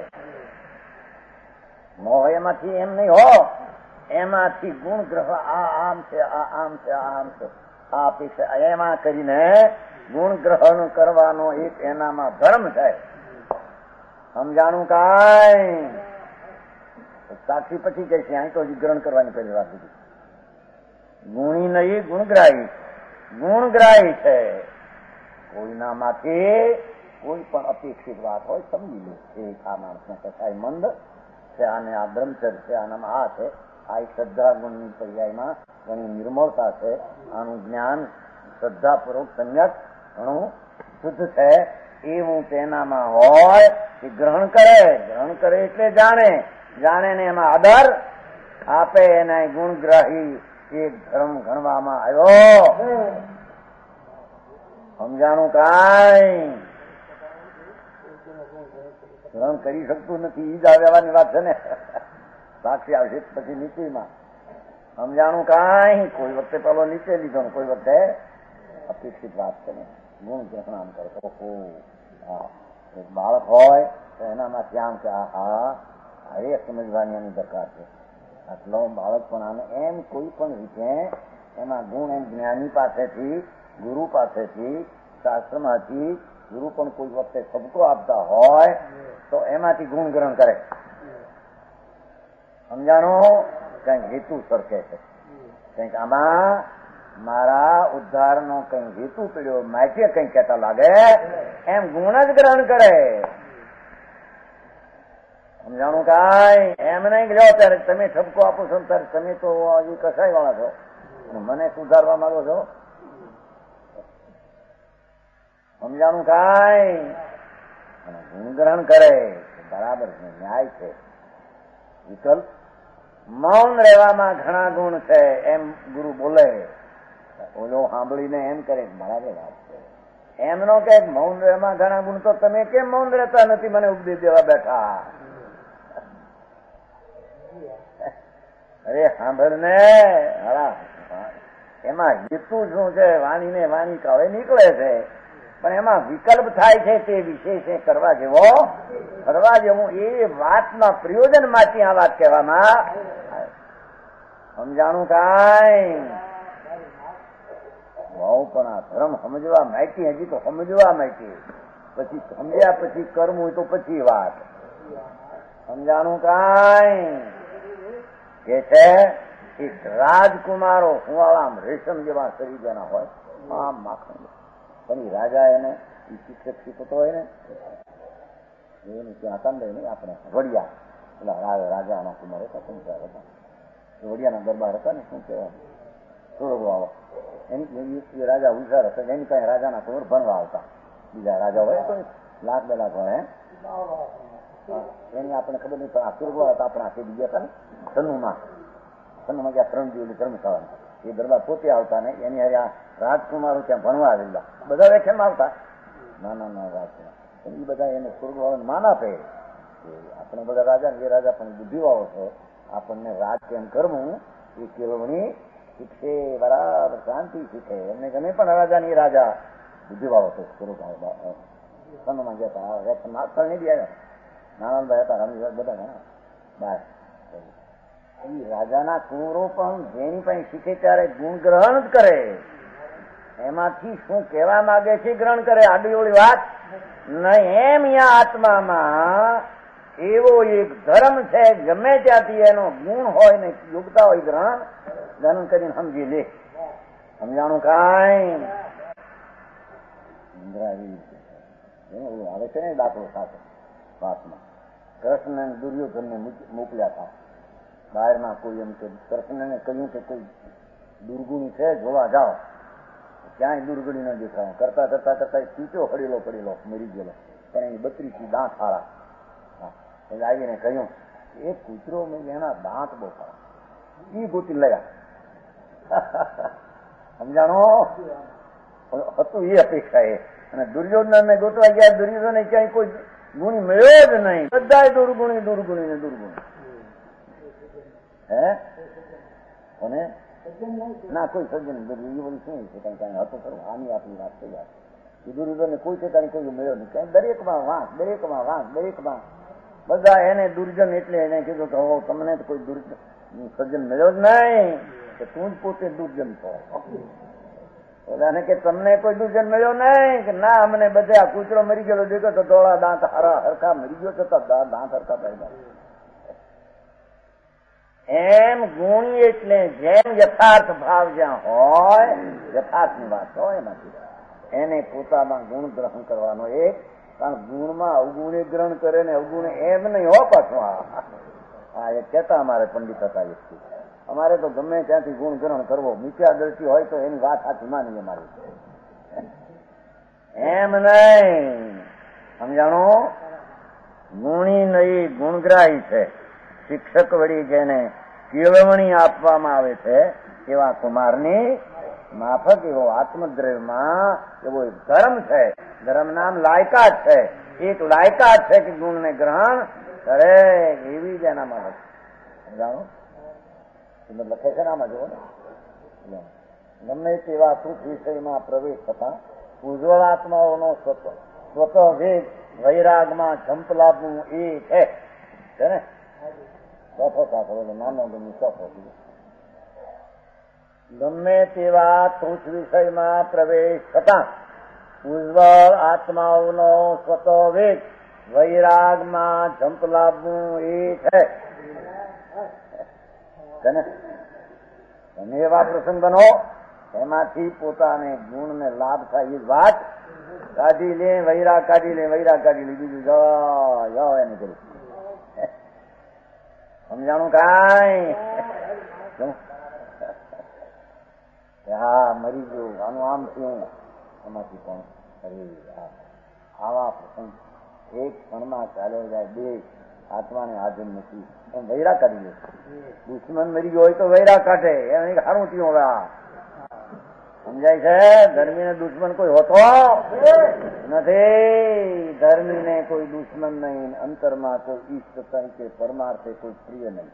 મોહ એમાંથી એમ નહીં હો, એમાંથી ગુણ ગ્રહ. આ આમ છે, આ આમ છે, આ આમ છે, આ અપેક્ષા એમાં કરીને ગુણ ગ્રહણ કરવાનો એક એનામાં ધર્મ છે. સમજાણું કાંઈ? સાક્ષી પછી કહે છે અહીં તો ગ્રહણ કરવાની પહેલી વાત હતી. ગુણી નહીં ગુણગ્રાહી. ગુણગ્રાહી છે. કોઈનામાંથી કોઈ પણ અપેક્ષિત વાત હોય સમજી લે. એક આ માણસને કસાય મંદ છે, આને આ બ્રહ્મચર્ય છે, આનામાં આ છે, આ શ્રદ્ધા ગુણની પર્યાયમાં ઘણી નિર્મળતા છે, આનું જ્ઞાન શ્રદ્ધાપૂર્વક સમ્યક ઘણું શુદ્ધ છે, એવું તેનામાં હોય એ ગ્રહણ કરે. ગ્રહણ કરે એટલે જાણે, જાણે ને એમાં આદર આપે. એને ગુણગ્રાહી એક ધર્મ ગણવામાં આવ્યો. સમજાણું કાંઈ? ગ્રહણ કરી શકતું નથી ઈ જ આ વ્યવહારની વાત છે ને. સાક્ષી આવશે પછી નીચેમાં. સમજાણું કાંઈ? કોઈ વખતે પેલો નીચે લીધો ને કોઈ વખતે અપેક્ષિત વાત છે ને. ગુણ ગ્રહણ આમ કરે. ઓહો, એક બાળક હોય તો એનામાંથી આમ કે આહા એ સમજવાની એની દરકાર છે. આટલો બાળક પણ આને એમ કોઈ પણ રીતે એમાં ગુણ એમ જ્ઞાની પાસેથી, ગુરુ પાસેથી, શાસ્ત્રમાંથી ગુરુ પણ કોઈ વખતે સબકો આપતા હોય તો એમાંથી ગુણ ગ્રહણ કરે. સમજાણો? કંઈક હેતુ સરખે છે, કંઈક આમાં મારા ઉદ્ધારનો કંઈક હેતુ પીડ્યો, માહિતી કંઈક કહેતા લાગે એમ ગુણ જ ગ્રહણ કરે. સમજાણું કાંઈ? એમ નહીં કે જાઓ ત્યારે તમે ઠપકો આપો છો ત્યારે તમે તો હજી કસાઈ વાળા છો અને મને સુધારવા માંગો છો. સમજાણું કાંઈ? અને ગુણ ગ્રહણ કરે બરાબર છે, ન્યાય છે. વિકલ્પ મૌન રહેવામાં ઘણા ગુણ છે એમ ગુરુ બોલે. ઓલો સાંભળીને એમ કરે બરાબર વાત છે. એમનો કે મૌન રહેવામાં ઘણા ગુણ તો તમે કેમ મૌન રહેતા નથી મને ઉપદેશ દેવા બેઠા? અરે સાંભળ ને, એમાં હેતુ શું છે? વાણીને વાણી કહે નીકળે છે પણ એમાં વિકલ્પ થાય છે તે વિશેષ કરવા જેવો, કરવા જેવું એ વાતના પ્રયોજન માંથી આ વાત કહેવામાં. સમજાણું કાંઈ? બહુ પણ આ ધર્મ સમજવા માહિતી, હજી તો સમજવા માહિતી, પછી સમજ્યા પછી કર્મ હોય તો પછી વાત. સમજાણું કાંઈ? કે છે એક રાજકુમારો હુવાળામ રેશમ જેવા શરીર જેના હોય આમ માખણ, પણ રાજા એને શિક્ષક શીખતો હોય ને એનું ત્યાં કંદે નહીં આપણે વડિયા પેલા રાજાના કુમારો હતા, સંસાર હતા, વડિયાના દરબાર હતા ને શું કહેવાય સુરગવાળો, એની રાજા હુશાર હતા એની પાસે રાજાના કુંવર ભણવા આવતા. બીજા રાજા હોય તો લાખ 2 લાખ હોય એની આપણને ખબર નહીં, પણ આ સુરગવાળા હતા આપણા આખી બીજા હતા ને સન્નુમાં જ્યાં 3 દિવસની ધર્મશાળા એ દરબાર પોતે આવતા ને એની હારે આ રાજકુમારો ત્યાં ભણવા આવેલા બધા વ્યાખ્યાનમાં આવતા નાના રાજકુમાર. એ બધા એને સુરગવાળાને માન આપે. આપણે બધા રાજા ને એ રાજા પણ બુદ્ધિવાળો છે, આપણને રાજ કેમ કરવું એ કેળવણી શીખશે, બરાબર શાંતિ શીખે. એમને ગમે પણ રાજાની રાજા બુદ્ધિવાળો છે. સન્નમાં જતા વ્યાખ્યાનમાં સ્થળ નહીં બી નાનાભાઈ હતા રામજી બધા ઘણા બાર. એ રાજાના કુંવરો પણ જેની પાસે શીખે ત્યારે ગુણ ગ્રહણ જ કરે. એમાંથી શું કહેવા માંગે છે ગ્રહણ કરે, આડીઓળી વાત નહીં. એમ અહીંયા આત્મામાં એવો એક ધર્મ છે ગમે ત્યાંથી એનો ગુણ હોય ને યોગતા હોય ગ્રહણ કરીને સમજી લે. સમજાણું કાંઈ? ઇન્દ્રાવી આવે છે ને દાખલો સાથે વાતમાં કૃષ્ણ અને દુર્યોધનને મોકલ્યા હતા બહારમાં. કોઈ એમ કે કૃષ્ણને કહ્યું કે કોઈ દુર્ગુણી છે જોવા જાઓ, ક્યાંય દુર્ગુણી ન દેખાય. કરતા કરતા કરતા ચીચો પડેલો મરી ગયેલો, પણ એની 32 દાંત સારા. એટલે આવીને કહ્યું એક કૂતરો એના દાંત બહુ સારા, ઈ ગોતી લયા. સમજાણો હતું એ અપેક્ષા એ. અને દુર્યોધન ને ગોતવા ગયા, દુર્યોધન ક્યાંય કોઈ ગુણી મળ્યો જ નહીં, બધા દુર્ગુણી દુર્ગુણી. હે અને ના કોઈ સજ્જન એ બધું શું છે કઈ કઈ હતું ખરું. આની આપણી વાત થઈ જાય. દુર્યોધન કોઈ ઠેકાણી કોઈ મળ્યો નહીં, કઈ દરેકમાં વાંક. બધા એને દુર્જન એટલે એને કીધું કે હવે તમને કોઈ સજ્જન મળ્યો જ નહીં, કે તું જ પોતે દુર્જન છો. બધાને કે તમને કોઈ દુર્જન મળ્યો નહીં, કે ના અમને બધે આ કૂતરો મરી ગયેલો દેખો તો ધોળા દાંત હારા હરખા મરી ગયો છતાં દાંત હરખા પડ્યા. એમ ગુણી એટલે જેમ યથાર્થ ભાવ જ્યાં હોય, યથાર્થની વાત હોય એમાંથી એને પોતાના ગુણ ગ્રહણ કરવાનો એક. કારણ ગુણમાં અવગુણે ગ્રહણ કરે ને અવગુણે એમ નહીં હો પાછું. હા એ કહેતા અમારે પંડિત હતા વ્યક્તિ, અમારે તો ગમે ત્યાંથી ગુણ ગ્રહણ કરવો, મિથ્યા દ્રષ્ટિ હોય તો એની વાત સાચી માની અમારી. એમ નહીં, સમજાણો. ગુણી નહીં ગુણગ્રાહી છે. શિક્ષક વળી જેને કેળવણી આપવામાં આવે છે એવા કુમારની માફક એવો આત્મદ્રવ્યમાં એવો એક ધર્મ છે. ધર્મ નામ લાયકાત છે. એક લાયકાત છે કે ગુણને ગ્રહણ કરે, એવી જ એનામાં સમજાણો. લખે છે ને આમાં જુઓ ને, ગમે તેવા સુખ વિષયમાં પ્રવેશ થતા ઉજ્જવળ આત્માઓનો સ્વતઃ વેગ વૈરાગમાં ઝંપલાવવું એ છે ને. ચોથો સાંકળો નાનો ગમે ચોથો. ગમે તેવા સુખ વિષયમાં પ્રવેશ થતા ઉજ્જવળ આત્માઓનો સ્વતઃ વેગ વૈરાગમાં ઝંપલાવવું એ છે. તમે એવા પ્રસંગ બનો એમાંથી પોતાને ગુણને લાભ થાય એ વાત કાઢી લે, વૈરાગ કાઢી લે, બીજું જાઓ એને કર્યું. સમજાણું કાંઈ? હા મરી ગયું, આનું આમ થયું, એમાંથી પણ અરે આવા પ્રસંગ એક ક્ષણમાં ચાલ્યો જાય. બે આત્માને હાજર નથી એમ વૈરાગ કાઢી લે. દુશ્મન મરી ગયો હોય તો વૈરાગ કાઢે, એમ સારું થયું. હવે સમજાય છે? ધર્મીને દુશ્મન કોઈ હોતો નથી. ધર્મીને કોઈ દુશ્મન નહીં, અંતરમાં કોઈ ઈષ્ટ તરીકે પરમાર્થે કોઈ પ્રિય નહીં.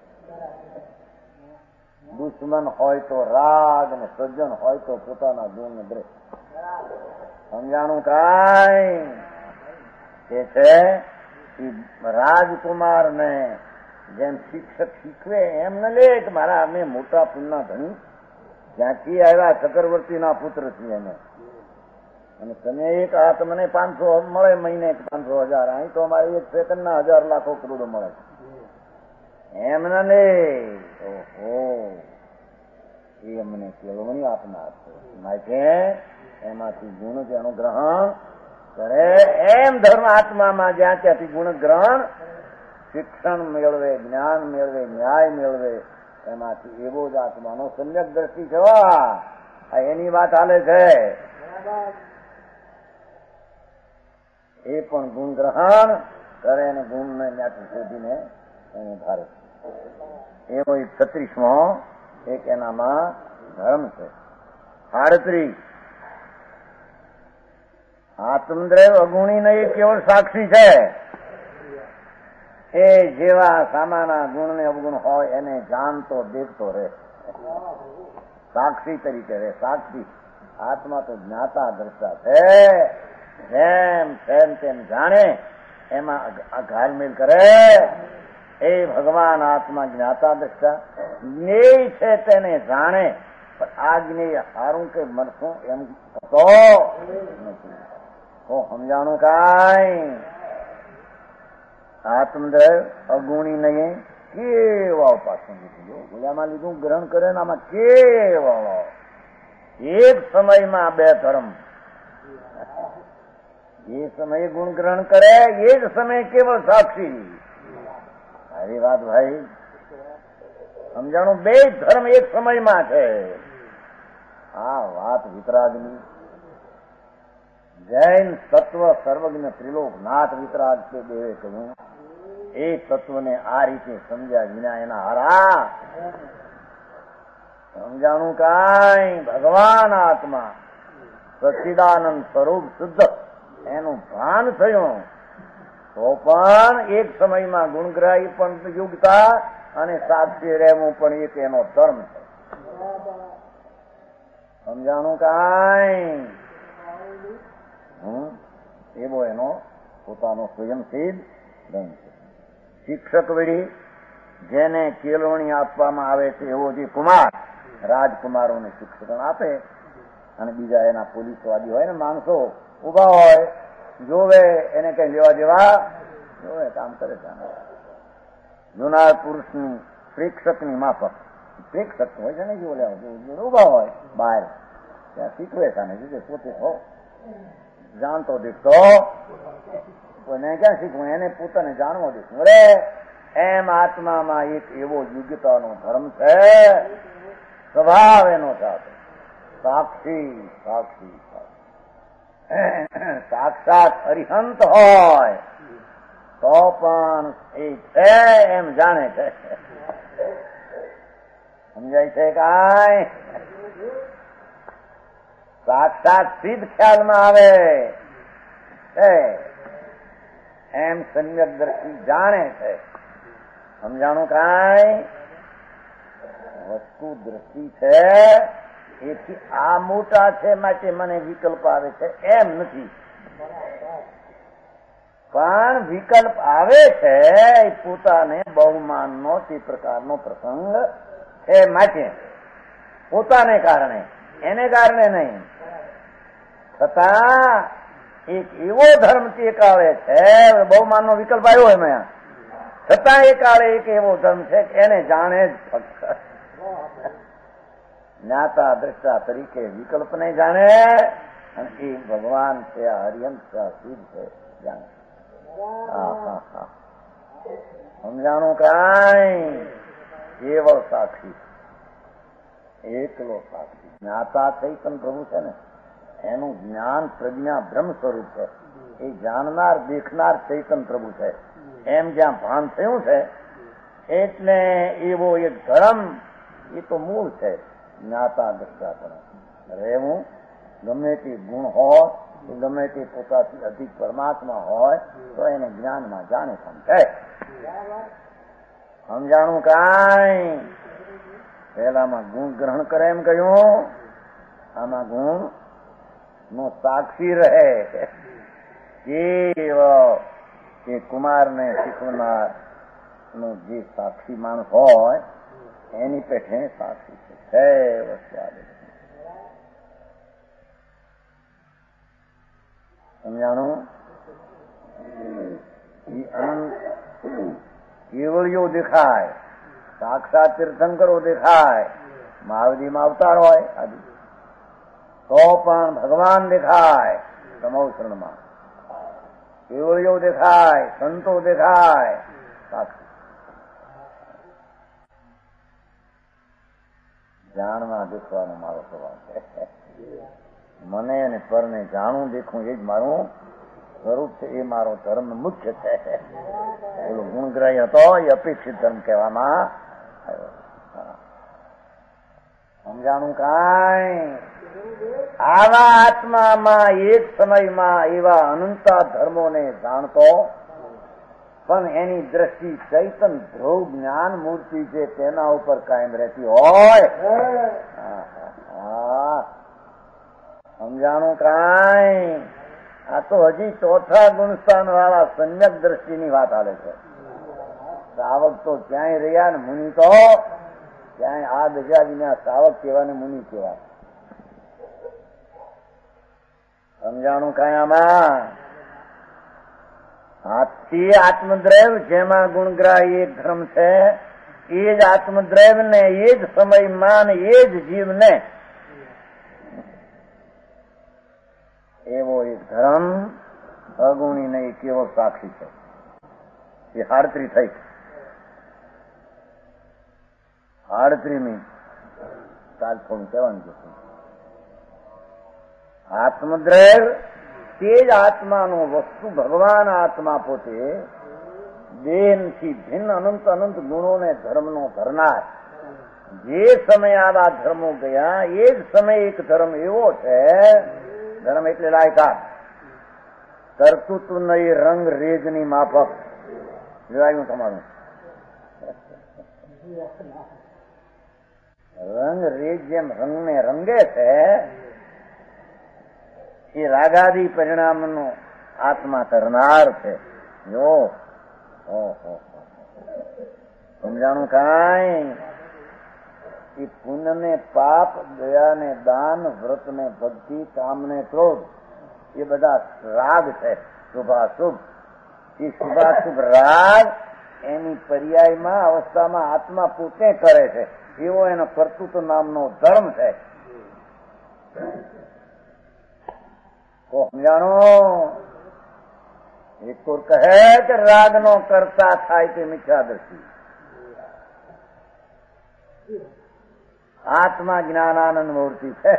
દુશ્મન હોય તો રાગ અને સજ્જન હોય તો પોતાના ગુણ દ્રઢ. સમજાણું કાંઈ? એ છે રાજકુમાર ને જેમ શિક્ષક શીખવે એમ ન લે કે મારા અમે મોટા પુણ્યના ધણી ક્યાંથી આવ્યા, ચક્રવર્તીના પુત્ર છીએ અમે, અને તમે એક આ તમને 500 મળે મહિને, 500,000, અહીં તો અમારે એક સેકન્ડના 1000 લાખો કરોડો મળે. એમ ન લે. ઓહો, એ અમને કેળવણી આપનાર છે. માટે એમાંથી ગુણ જેનું ગ્રહણ કરે, એમ ધર્મ આત્મામાં જ્યાં ત્યાંથી ગુણ ગ્રહણ, શિક્ષણ મેળવે, જ્ઞાન મેળવે, ન્યાય મેળવે, એમાંથી એવો જ આત્માનો સમ્યક દ્રષ્ટિ થવા. એની વાત હાલે છે. એ પણ ગુણ ગ્રહણ કરે અને ગુણને ત્યાંથી શોધીને એને ધારે. એવો એક 36મો એક એનામાં ધર્મ છે. 38 આત્મદ્રવ્ય અગુણી નહીં, કેવળ સાક્ષી છે. એ જેવા સામાના ગુણ ને અવગુણ હોય એને જાણતો દેખતો રહે, સાક્ષી તરીકે રહે. સાક્ષી આત્મા તો જ્ઞાતા દ્રષ્ટા છે. જેમ તેમ જાણે, એમાં ઘાલમેલ કરે. એ ભગવાન આત્મા જ્ઞાતા દ્રષ્ટા જ્ઞેય છે તેને જાણે, પણ આ જ્ઞેય સારું કે મરશું એમ થતો નથી. તો સમજાણું કાંઈ? આત્મદ્રવ્ય અગુણી નહીં, કેવા પાછું લીધું, ગુલામાં લીધું ગ્રહણ કરે ને આમાં કેવા એક સમયમાં બે ધર્મ. એ સમયે ગુણ ગ્રહણ કરે એ જ સમયે કેવળ સાક્ષી. સારી વાત ભાઈ, સમજાણું. બે ધર્મ એક સમયમાં છે. આ વાત વિતરાગની. જૈન તત્વ સર્વજ્ઞ ત્રિલોકનાથ વિતરાગ કે દેવે કહ્યું એ તત્વને આ રીતે સમજ્યા વિના એના હારા સમજાણું કાંઈ. ભગવાન આત્મા સચ્ચિદાનંદ સ્વરૂપ શુદ્ધ એનું ભાન થયું તો પણ એક સમયમાં ગુણગ્રાહી પણ યુગતા અને સાક્ષી રહેવું પણ એક એનો ધર્મ છે. સમજાણું કાંઈ. એવો એનો પોતાનો સ્વયંસિદ્ધ ધર્મ છે. શિક્ષક વળી જેને કેળવણી આપવામાં આવે છે એવો જે કુમાર રાજકુમારોને શિક્ષણ આપે અને બીજા એના પોલીસવાદી હોય ને માણસો ઉભા હોય જોવે એને કઈ લેવા દેવા જોવે કામ કરે છે. જુનાર પુરુષની પ્રેક્ષકની માફક પ્રેક્ષક હોય છે ને જો ઉભા હોય બહાર ત્યાં શીખવે છે પોતે હો જાણતો દેખતો કોઈને ક્યાં શીખવું એને પોતાને જાણવો દેખવું. અરે એમ આત્મામાં એક એવો યોગ્યતાનો ધર્મ છે સ્વભાવ એનો સાથે સાક્ષી સાક્ષી સાક્ષાત અરિહંત હોય તો પણ એ છે એમ જાણે છે. સમજાય છે કાંઈ. સાક્ષાત સિદ્ધ ખ્યાલમાં આવે એમ સમ્યક દ્રષ્ટિ જાણે છે. સમજાણું કાંઈ. વસ્તુ દ્રષ્ટિ છે એથી આ મોટા છે માટે મને વિકલ્પ આવે છે એમ નથી, પણ વિકલ્પ આવે છે એ પોતાને બહુમાનનો તે પ્રકારનો પ્રસંગ છે માટે પોતાને કારણે એને કારણે નહીં. છતાં એક એવો ધર્મ તે કાળે છે બહુમાનનો વિકલ્પ આવ્યો એમાં છતાં એ કાળે એક એવો ધર્મ છે કે એને જાણે જ ફક્ત જ્ઞાતા દ્રષ્ટા તરીકે વિકલ્પ નહીં જાણે અને એ ભગવાન છે હરિયંત સિદ્ધ છે જાણે. સમજાણું કાંઈ. કેવળ સાક્ષી એકલો સાક્ષી. જ્ઞાતા ચૈતન પ્રભુ છે ને એનું જ્ઞાન પ્રજ્ઞા બ્રહ્મ સ્વરૂપ છે. એ જાણનાર દેખનાર ચૈતન પ્રભુ છે એમ જ્યાં ભાન થયું છે એટલે એવો એક ધર્મ એ તો મૂળ છે. જ્ઞાતા દ્રષ્ટા પણ રહેવું ગમે તે ગુણ હોય ગમે તે પોતાથી અધિક પરમાત્મા હોય તો એને જ્ઞાનમાં જાણે સમજાય. સમજાણું કાંઈ. પહેલામાં ગુણ ગ્રહણ કરે એમ કહ્યું, આમાં ગુણ નો સાક્ષી રહે કે કુમારને શીખવનાર નું જે સાક્ષી માણસ હોય એની પેઠે સાક્ષી છે. સમજાણું. અનંત કેવળીઓ દેખાય, સાક્ષાત તીર્થંકરો દેખાય, મહાવીરમાં અવતાર હોય આદિ તો પણ ભગવાન દેખાય સમૌસરણમાં, કેવળીઓ દેખાય, સંતો દેખાય, સાક્ષી જાણવા દેખવાનો મારો સ્વભાવ છે. મને અને પરને જાણું દેખું એ જ મારું સ્વરૂપ છે. એ મારો ધર્મ મુખ્ય છે. પેલો ગુણગ્રાહી હતો એ અપેક્ષિત ધર્મ કહેવામાં આવ્યો. સમજાણું કાંઈ. આવા આત્મામાં એક સમયમાં એવા અનંતા ધર્મોને જાણતો પણ એની દ્રષ્ટિ ચૈતન ધ્રુવ જ્ઞાન મૂર્તિ છે તેના ઉપર કાયમ રહેતી હોય. સમજાણું કાંઈ. આ તો હજી ચોથા ગુણસ્થાન વાળા સમ્યક દ્રષ્ટિની વાત હાલે છે. સાવક તો ક્યાંય રહ્યા ને મુનિ તો ક્યાંય આ દશા વિના સાવક કેવા ને મુનિ કેવા. સમજાણું કાંઈ. આમાં હાથી આત્મદ્રૈવ જેમાં ગુણગ્રાહી એક ધર્મ છે એ જ આત્મદ્રૈવ ને એ જ સમયમાં એ જ જીવને એવો એક ધર્મ અગુણી નહીં કેવો સાક્ષી છે. એ 38 થઈ. 38મી કાલ થોડું કહેવાનું છે. આત્મદ્રૈવ તે જ આત્માનો વસ્તુ ભગવાન આત્મા પોતે દેહથી ભિન્ન અનંત અનંત ગુણોને ધર્મનો ધરનાર. જે સમય આવા ધર્મો ગયા એ જ સમય એક ધર્મ એવો છે. ધર્મ એટલે લાયકાત, કર્તૃત્વ નહીં, રંગ રેજની માફક. જોવાયું તમારું? રંગ રેજ જેમ રંગને રંગે છે એ રાગાદી પરિણામનો આત્મા કરનાર છે. જો સમજાણું કાંઈ? એ પુણ્ય ને પાપ, દયા ને દાન, વ્રત ને ભક્તિ, કામ ને ક્રોધ એ બધા રાગ છે. શુભાશુભ. એ શુભાશુભ રાગ એની પર્યાયમાં અવસ્થામાં આત્મા પોતે કરે છે. એવો એનો કર્તૃત્વ નામનો ધર્મ છે. સમજાણો? એક તો કહે કે રાગનો કરતા થાય તે મિથ્યા દ્રષ્ટિ. આત્મા જ્ઞાનાનંદ મૂર્તિ છે.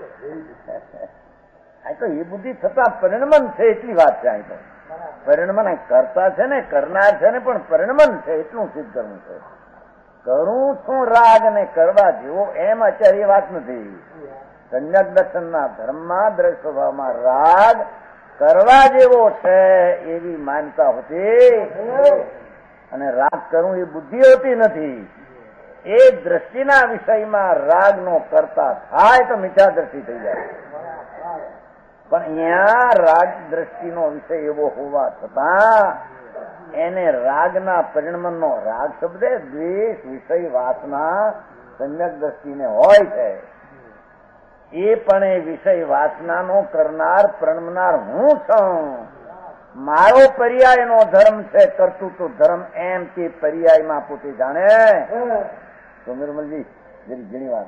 આ તો એ બુદ્ધિ છતાં પરિણમન છે એટલી વાત છે. અહીં તો પરિણમન કરતા છે ને કરનાર છે ને, પણ પરિણમન છે એટલું સિદ્ધ કરવું છે. કરું છું રાગ ને કરવા જેવો એમ અત્યારે એ વાત નથી. સંજ્ઞક દર્શનના ધર્મમાં દ્રઢ સ્વભાવમાં રાગ કરવા જેવો છે એવી માનતા હોતી, અને રાગ કરવું એ બુદ્ધિ હોતી નથી. એ દ્રષ્ટિના વિષયમાં રાગનો કરતા થાય તો મિથ્યા દ્રષ્ટિ થઈ જાય. પણ અહીંયા રાગ દ્રષ્ટિનો વિષય એવો હોવા છતાં એને રાગના પરિણમનનો, રાગ શબ્દ દ્વેષ, વિષય, વાસના સંજ્ઞક દ્રષ્ટિને હોય છે. એ પણ એ વિષય વાસનાનો કરનાર, પ્રણમનાર હું છું. મારો પર્યાયનો ધર્મ છે કર્તૃત્વ ધર્મ, એમ તે પર્યાયમાં પોતે જાણે. તો નિર્મલજી જરી ઘણી વાત,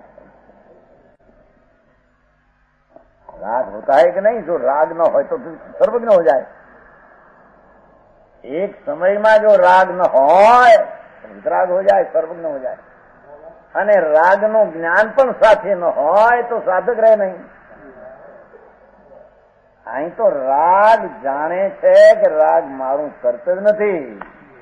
राग होता है कि नहीं? जो राग न हो तो सर्वज्ञ हो जाए. एक समय में जो राग न હોય વિતરાગ हो जाए, सर्वज्ञ हो जाए. અને રાગનું જ્ઞાન પણ સાથે ન હોય તો સાધક રહે નહીં. અહીં તો રાગ જાણે છે કે રાગ મારું કર્તવ્ય નથી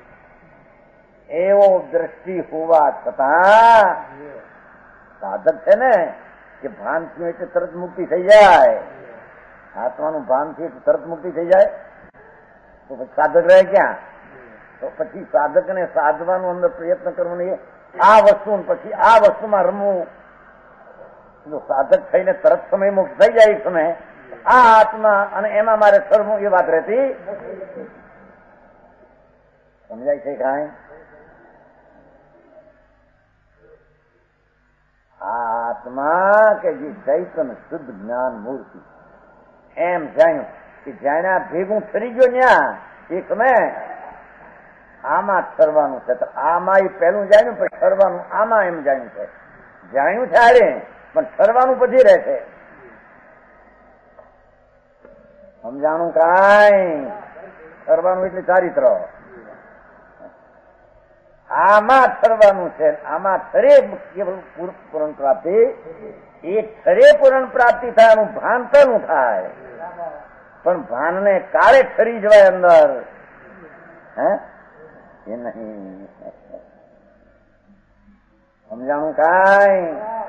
એવો દ્રષ્ટિ હોવા છતાં સાધક છે ને કે ભાન થયું એટલે તરત મુક્તિ થઈ જાય. આત્માનું ભાન થયું એટલે તરત મુક્તિ થઈ જાય તો પછી સાધક રહે ક્યાં? તો પછી સાધકને સાધવાનો અંદર પ્રયત્ન કરવો નહીં. આ વસ્તુ પછી આ વસ્તુમાં રમવું. જો સાધક થઈને તરત સમય મુક્ત થઈ જાય સમય આ આત્મા અને એમાં મારે સરવું એ વાત રહેતી. સમજાય છે કાંઈ? આ આત્મા કે જે ચૈતન શુદ્ધ જ્ઞાન મૂર્તિ એમ જાણ્યું કે જાણ્યા ભેગું ફરી ગયો ન્યા એ સમય આમાં ઠરવાનું છે. તો આમાં એ પહેલું જાણ્યું પણ ઠરવાનું આમાં એમ જાણ્યું છે. જાણ્યું છે આરે પણ ઠરવાનું પછી રહે છે. સમજાણું કાંઈ? ઠરવાનું એટલે ચારિત્ર. આમાં ઠરવાનું છે. આમાં ઠરે પૂરણ પ્રાપ્તિ. એ ઠરે પૂરણ પ્રાપ્તિ થાય એનું ભાન તેનું થાય. પણ ભાનને કાળે ઠરી જવાય અંદર હે એ નહીં. સમજાણું કાંઈ?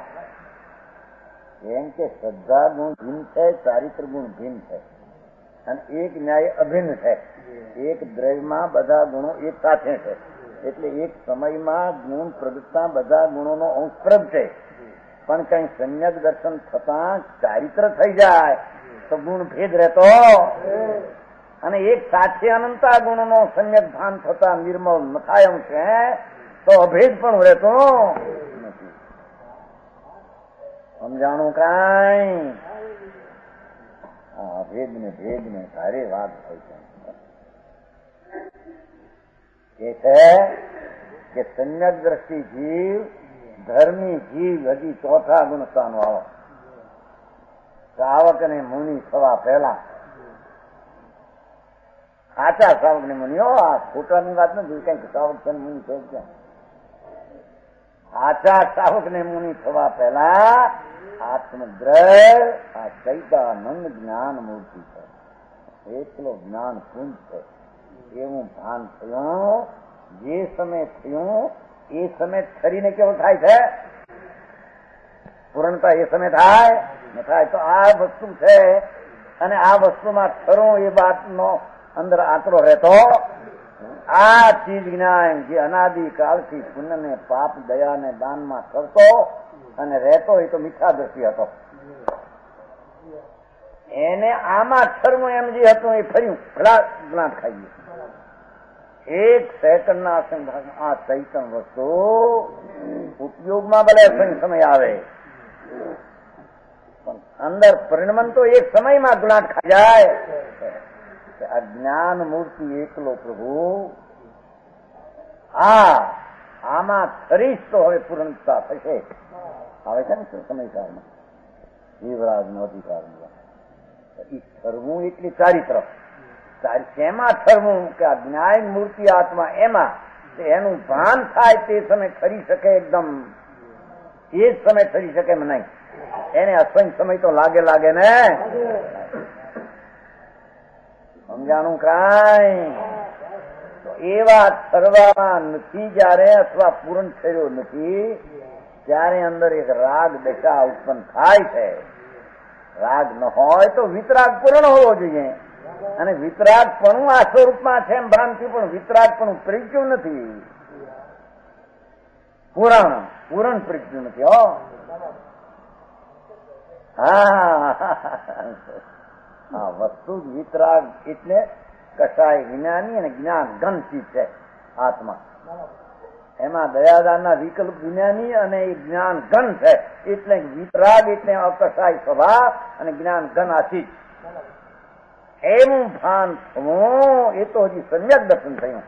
એમ કે શ્રદ્ધા ગુણ ભિન્ન છે, ચારિત્ર ગુણ ભિન્ન છે, અને એક ન્યાય અભિન્ન છે. એક દ્રવ્યમાં બધા ગુણો એક સાથે છે. એટલે એક સમયમાં ગુણ પ્રગટતા બધા ગુણોનો અંશ પ્રગટે. પણ કઈ સંયક દર્શન થતા ચારિત્ર થઈ જાય તો ગુણ ભેદ રહેતો, અને એક સાથે અનંતા ગુણનો સંયક ભાન થતા નિર્મળ નખાયમ છે તો અભેદ પણ રહેતો નથી. સમજાણું કાંઈ? અભેદ ને ભેદ ને સારી વાત થઈ છે. એ છે કે સંયક દ્રષ્ટિ જીવ, ધર્મી જીવ હજી ચોથા ગુણસ્થાનો આવો. શ્રાવક અને મુનિ થવા પહેલા આચા શ્રાવક ને મુનિઓ, આ ખોટાની વાત નથી, કઈક શ્રાવક છે મુનિ છે ક્યાં. આચા શ્રાવક ને મુનિ થવા પહેલા આત્મદ્રવ આ ચૈતાનંદ જ્ઞાન મૂર્તિ છે, એટલો જ્ઞાન કુંજ છે એવું ભાન થયું. જે સમય થયું એ સમય શરીરને કેવો થાય છે? પૂર્ણતા એ સમય થાય ન થાય. તો આ વસ્તુ છે અને આ વસ્તુમાં ખરું એ વાતનો અંદર આંતરો રહેતો. આ ચીજ જ્ઞાન જે અનાદિ કાળથી પુણ્ય ને પાપ દયા ને દાનમાં કરતો અને રહેતો એ તો મિથ્યા દ્રષ્ટિ હતો. એને આમાં ઠરવું એમ જે હતું એ ફર્યું ભલા જ્ઞાન ખાઈએ. એક સેકન્ડના અસંભાગમાં આ ચૈતન વસ્તુ ઉપયોગમાં ભલે સમય આવે પણ અંદર પરિણમન તો એક સમયમાં ગુલાટ ખાઈ જાય. આ જ્ઞાન મૂર્તિ એકલો પ્રભુ આમાં ખરીશ તો હવે પૂર્ણતા થશે. આવે છે ને સમયકાળમાં જીવરાજ નો અધિકાર ઠરવું એટલે ચારિત્ર. શેમાં ઠરવું કે આ જ્ઞાન મૂર્તિ આત્મા એમાં એનું ભાન થાય તે સમય ખરી શકે એકદમ. એ જ સમય ખરી શકે એમ નહીં. એને અસંગ સમય તો લાગે ને. સમજાણું કાંઈ? તો એવા ઠરવામાં નથી જયારે અથવા પૂર્ણ થયો નથી ત્યારે અંદર એક રાગ દશા ઉત્પન્ન થાય છે. રાગ ન હોય તો વિતરાગ પૂર્ણ હોવો જોઈએ. અને વિતરાગ પણ આ સ્વરૂપમાં છે એમ ભ્રાંતિ, પણ વિતરાગ પણ પ્રજ્ઞું નથી. પૂરણ પ્રજ્ઞું નથી. હા વસ્તુ જ વિતરાગ એટલે કસાય વિજ્ઞાની અને જ્ઞાન ઘન ચીજ છે આત્મા. એમાં દયાદાનના વિકલ્પ વિજ્ઞાની અને એ જ્ઞાન ઘન છે. એટલે વિતરાગ એટલે અકસાય સ્વભાવ અને જ્ઞાન ઘન આ ચીજ. એવું ભાન થવું એ તો હજી સમ્યક દર્શન થયું.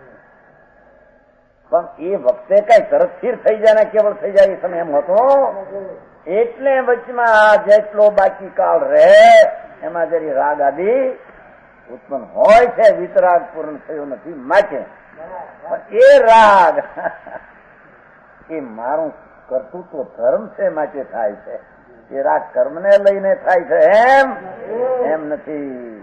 પણ એ વખતે કઈ તરત સ્થિર થઈ જાય ને કેવળ થઈ જાય એ સમય એમ હતો. એટલે વચમાં જેટલો બાકી કાળ રહે એમાં જરી રાગ આદિ ઉત્પન્ન હોય છે. વિતરાગ પૂર્ણ થયો નથી માટે. પણ એ રાગ એ મારું કર્તૃત્વ ધર્મ છે માટે થાય છે. એ રાગ કર્મને લઈને થાય છે એમ નથી.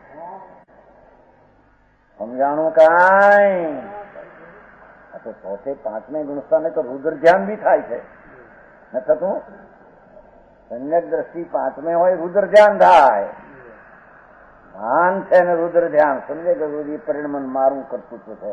સમજાણું કાંઈ? તો ચોથે પાંચમે ગુણસ્થાને તો રુદ્ર ધ્યાન બી થાય છે ન થતું? સંયક દ્રષ્ટિ પાંચમે હોય રુદ્ર ધ્યાન થાય. ભાન છે ને રુદ્ર ધ્યાન સમજે કે પરિણમન મારું કર્તૃત્વ છે.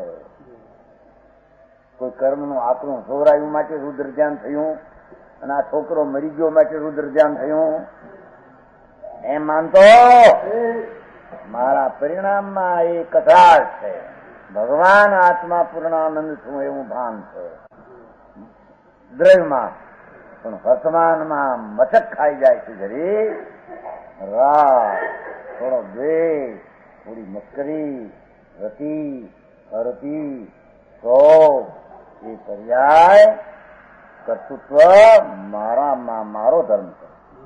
કોઈ કર્મનું આપણું સોરાયું માટે રુદ્ર ધ્યાન થયું અને આ છોકરો મરી ગયો માટે રુદ્ર ધ્યાન થયું એમ માનતો મારા પરિણામમાં એ કથાર છે. ભગવાન આત્મા પૂર્ણાનંદ છું એવું ભાન છે દ્રવ્યમાં, પણ વર્તમાનમાં મચક ખાઈ જાય છે. જરી રાગ, થોડો દ્વેષ, થોડી મસ્કરી, રતિ, હરતિ, શોક એ પર્યાય કર્તૃત્વ મારામાં મારો ધર્મ છે.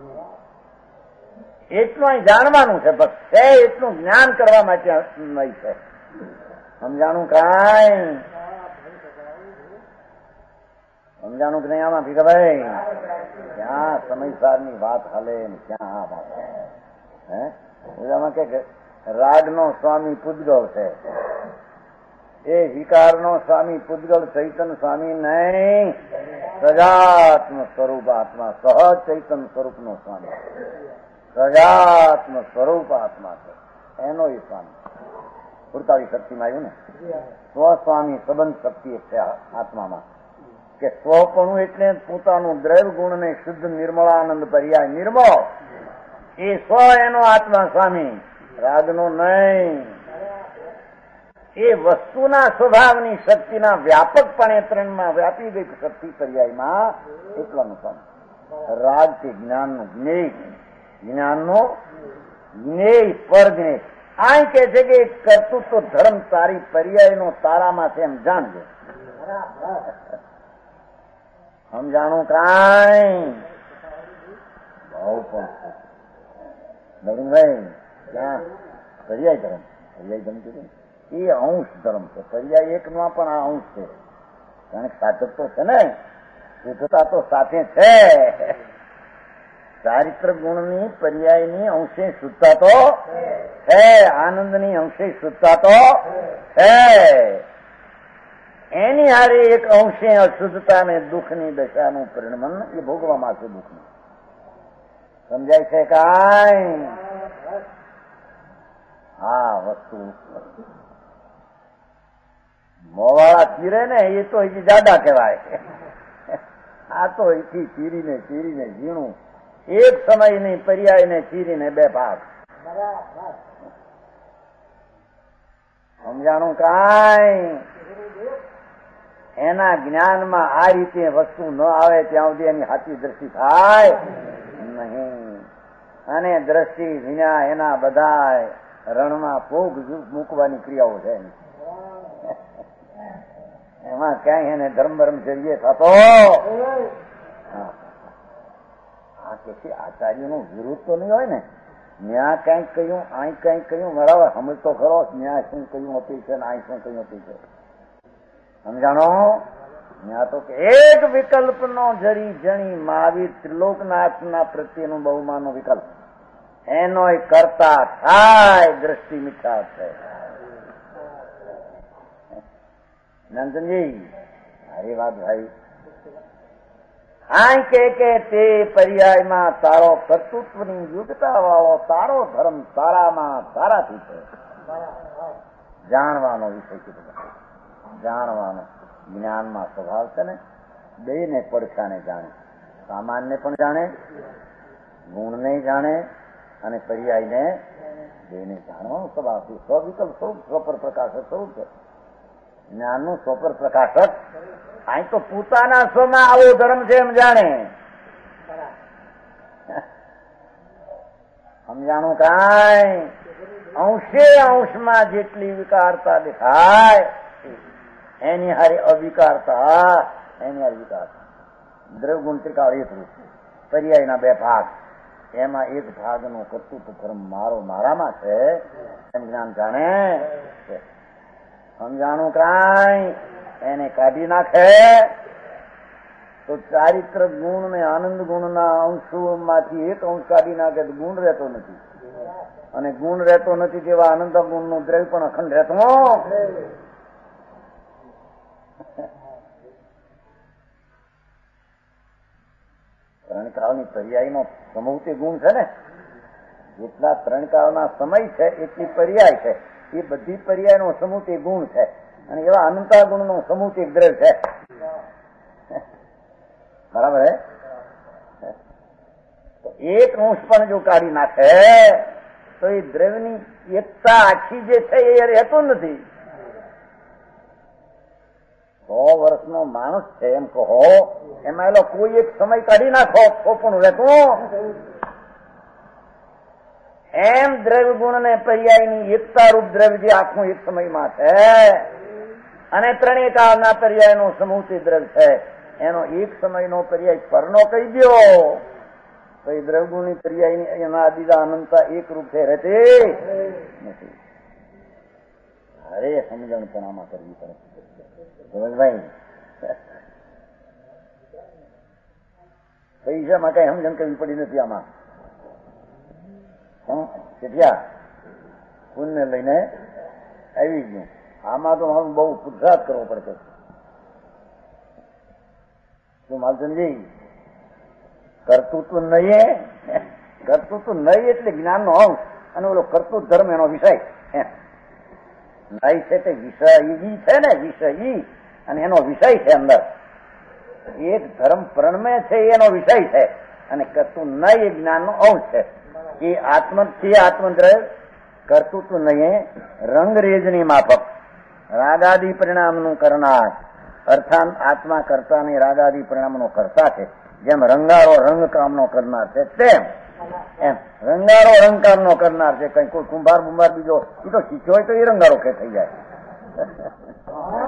એટલું અહીં જાણવાનું છે. બસ છે એટલું જ્ઞાન કરવા માટે નહીં છે. સમજાણું કાંઈ? સમજાણું કે નહીં આમાં ભીખાભાઈ? ક્યાં સમયસારની વાત હાલે ને ક્યાં આ વાત હે? એમાં કે રાગનો સ્વામી પૂજગળ છે. એ વિકારનો સ્વામી પૂજગળ ચૈતન સ્વામી નહીં, સજાત્મ સ્વરૂપ આત્મા, સહજ ચૈતન સ્વરૂપનો સ્વામી, સજાત્મ સ્વરૂપ આત્મા છે એનો એ સ્વામી. 48 શક્તિમાં આવ્યું ને સ્વસ્વામી સંબંધ શક્તિ એક છે આત્મામાં. કે સ્વપણું એટલે પોતાનું દ્રવ્ય ગુણ ને શુદ્ધ નિર્મળાનંદ પર્યાય નિર્મળ એ સ્વ એનો આત્મા સ્વામી, રાગનો નહીં. એ વસ્તુના સ્વભાવની શક્તિના વ્યાપકપણે ત્રણમાં વ્યાપી ગઈ શક્તિ પર્યાયમાં એટલાનું સ્વામી. રાગ તે જ્ઞાનનું જ્ઞેય, જ્ઞાનનો જ્ઞેય પર જ્ઞેય. આ કે છે કે કર્તૃત્વ ધર્મ તારી પર્યાયનો તારામાં છે એમ જાણજો. સમજાણું કાંઈ? બહુ પણ નવીનભાઈ ક્યાં પર્યાય ધર્મ પર્યાય ધર્મ કીધું એ અંશ ધર્મ છે. પર્યાય એકમાં પણ આ અંશ છે. કારણ કે સાધક તો છે ને, શુદ્ધતા તો સાથે છે. ચારિત્ર ગુણની પર્યાયની અંશે શુદ્ધતા તો છે, આનંદની અંશે શુદ્ધતા તો છે. એની હારે એક અંશે અશુદ્ધતા ને દુઃખની દશાનું પરિણમન એ ભોગવામાં છે. દુઃખનું સમજાય છે કાંઈ? હા, વસ્તુ મોવાળા ચીરે ને એ તો જાડા કહેવાય. આ તો એથી ચીરીને ઝીણું એક સમયની પર્યાયને ચીરીને બે ભાગ. સમજાણું કાંઈ? એના જ્ઞાનમાં આ રીતે વસ્તુ ન આવે ત્યાં સુધી એની સાચી દ્રષ્ટિ થાય નહીં. અને દ્રષ્ટિ વિના એના બધા રણમાં ફૂગ મૂકવાની ક્રિયાઓ છે. એમાં ક્યાંય એને ધર્મ જોઈએ થતો. આ કે આચાર્યનો વિરોધ તો નહીં હોય ને. ન્યા કઈક કહ્યું, અહીં કઈક કહ્યું, બરાબર સમજતો ખરો. ન્યા શું કહ્યું અપી છે ને અહીં શું કહ્યું અપી છે. સમજાણો? ત્યાં તો એક વિકલ્પનો જરી જણી મહાવીર ત્રિલોકનાથના પ્રત્યેનું બહુમાનનો વિકલ્પ એનો કરતા થાય દ્રષ્ટિ મિથ્યા છે. નંદનજી અરે વાત ભાઈ, આ કે તે પર્યાયમાં તારો કર્તૃત્વની યુગતા વાળો તારો ધર્મ તારામાં તારાથી છે. જાણવાનો વિષય કીધો. જાણવાનો જ્ઞાનમાં સ્વભાવ છે ને, બેને પડખાને જાણે. સામાન્ય પણ જાણે, ગુણને જાણે અને પર્યાયને બેને જાણવાનો સ્વભાવ છે. સ્વવિકલ્પ સ્વરૂપ, સ્વપર પ્રકાશક સ્વરૂપ છે. જ્ઞાનનું સ્વપર પ્રકાશક અહીં તો પોતાના સ્વમાં આવો ધર્મ છે એમ જાણે. સમજાણું કાંઈ? અંશે અંશમાં જેટલી વિકારતા દેખાય એની હારે અવિકારતા, એની હારે વિકારતા. દ્રવગુણ ત્રિકાળ એક રૂપ, પર્યાયના બે ભાગ. એમાં એક ભાગનો કર્તૃત્વ ધર્મ મારામાં છે એમ જ્ઞાન જાણે. સમજાણું કાંઈ? એને કાઢી નાખે તો ચારિત્ર ગુણ ને આનંદ ગુણના અંશોમાંથી એક અંશ કાઢી નાખે તો ગુણ રહેતો નથી. અને ગુણ રહેતો નથી તેવા આનંદ ગુણનું દ્રવ્ય પણ અખંડ રહેતો. ત્રણ કાળની પર્યાયનો સમૂહ તે ગુણ છે ને. જેટલા ત્રણ કાળના સમય છે એટલી પર્યાય છે. એ બધી પર્યાયનો સમૂહ તે ગુણ છે. અને એવા અનંતા ગુણનો સમૂહ તે દ્રવ્ય છે. બરાબર હે? તો એક અંશ પણ જો કાઢી નાખે તો એ દ્રવ્યની એકતા આખી જે છે એ રહેતો નથી. 100 વર્ષનો માણસ છે એમ કહો, એમાં એલો કોઈ એક સમય કાઢી નાખો તો પણ રહેતું. એમ દ્રવ્ય ગુણ ને પર્યાયની એકતા રૂપ દ્રવ્ય જે આખું એક સમયમાં છે અને ત્રણેય કાળના પર્યાયનો સમૂહ તે દ્રવ્ય છે. એનો એક સમયનો પર્યાય પરનો કહી દો તો એ દ્રવગુણની પર્યાયની એના બીજા અનંતતા એક રૂપ છે રહેતે નથી. અરે સમજણ પણ આમાં કરવી પડે. ભાઈ પૈસામાં કઈ સમજણ કરવી પડી નથી આમાં. કેટલા ફૂલને લઈને આવી ગયું. આમાં તો મારું બહુ પુરુષાર્થ કરવો પડતો. શું માલચંદજી? કર્તૃત્વ નહીં, કર્તૃત્વ નહીં એટલે જ્ઞાનનો અંશ અને ઓલો કર્તૃત્વ ધર્મ એનો વિષય. નહીં છે તે વિષયી છે ને, વિષયી અને એનો વિષય છે. અંદર એક ધર્મ પ્રણમે છે એનો વિષય છે અને કર્તૃત્વ નહીં એ જ્ઞાનનો અંશ છે. એ આત્મદ્રવ્ય કર્તૃત્વ નહીં રંગરેજની માફક રાગાદી પરિણામનું કરનાર. અર્થાત આત્મા કરતા ને રાગાદી પરિણામનો કરતા છે. જેમ રંગારો રંગકામનો કરનાર છે તેમ એમ રંગારો રંગકામનો કરનાર છે. કઈ કોઈ કુંભાર બુંભાર બીજો એ તો શીખ્યો હોય તો એ રંગારો કે થઈ જાય.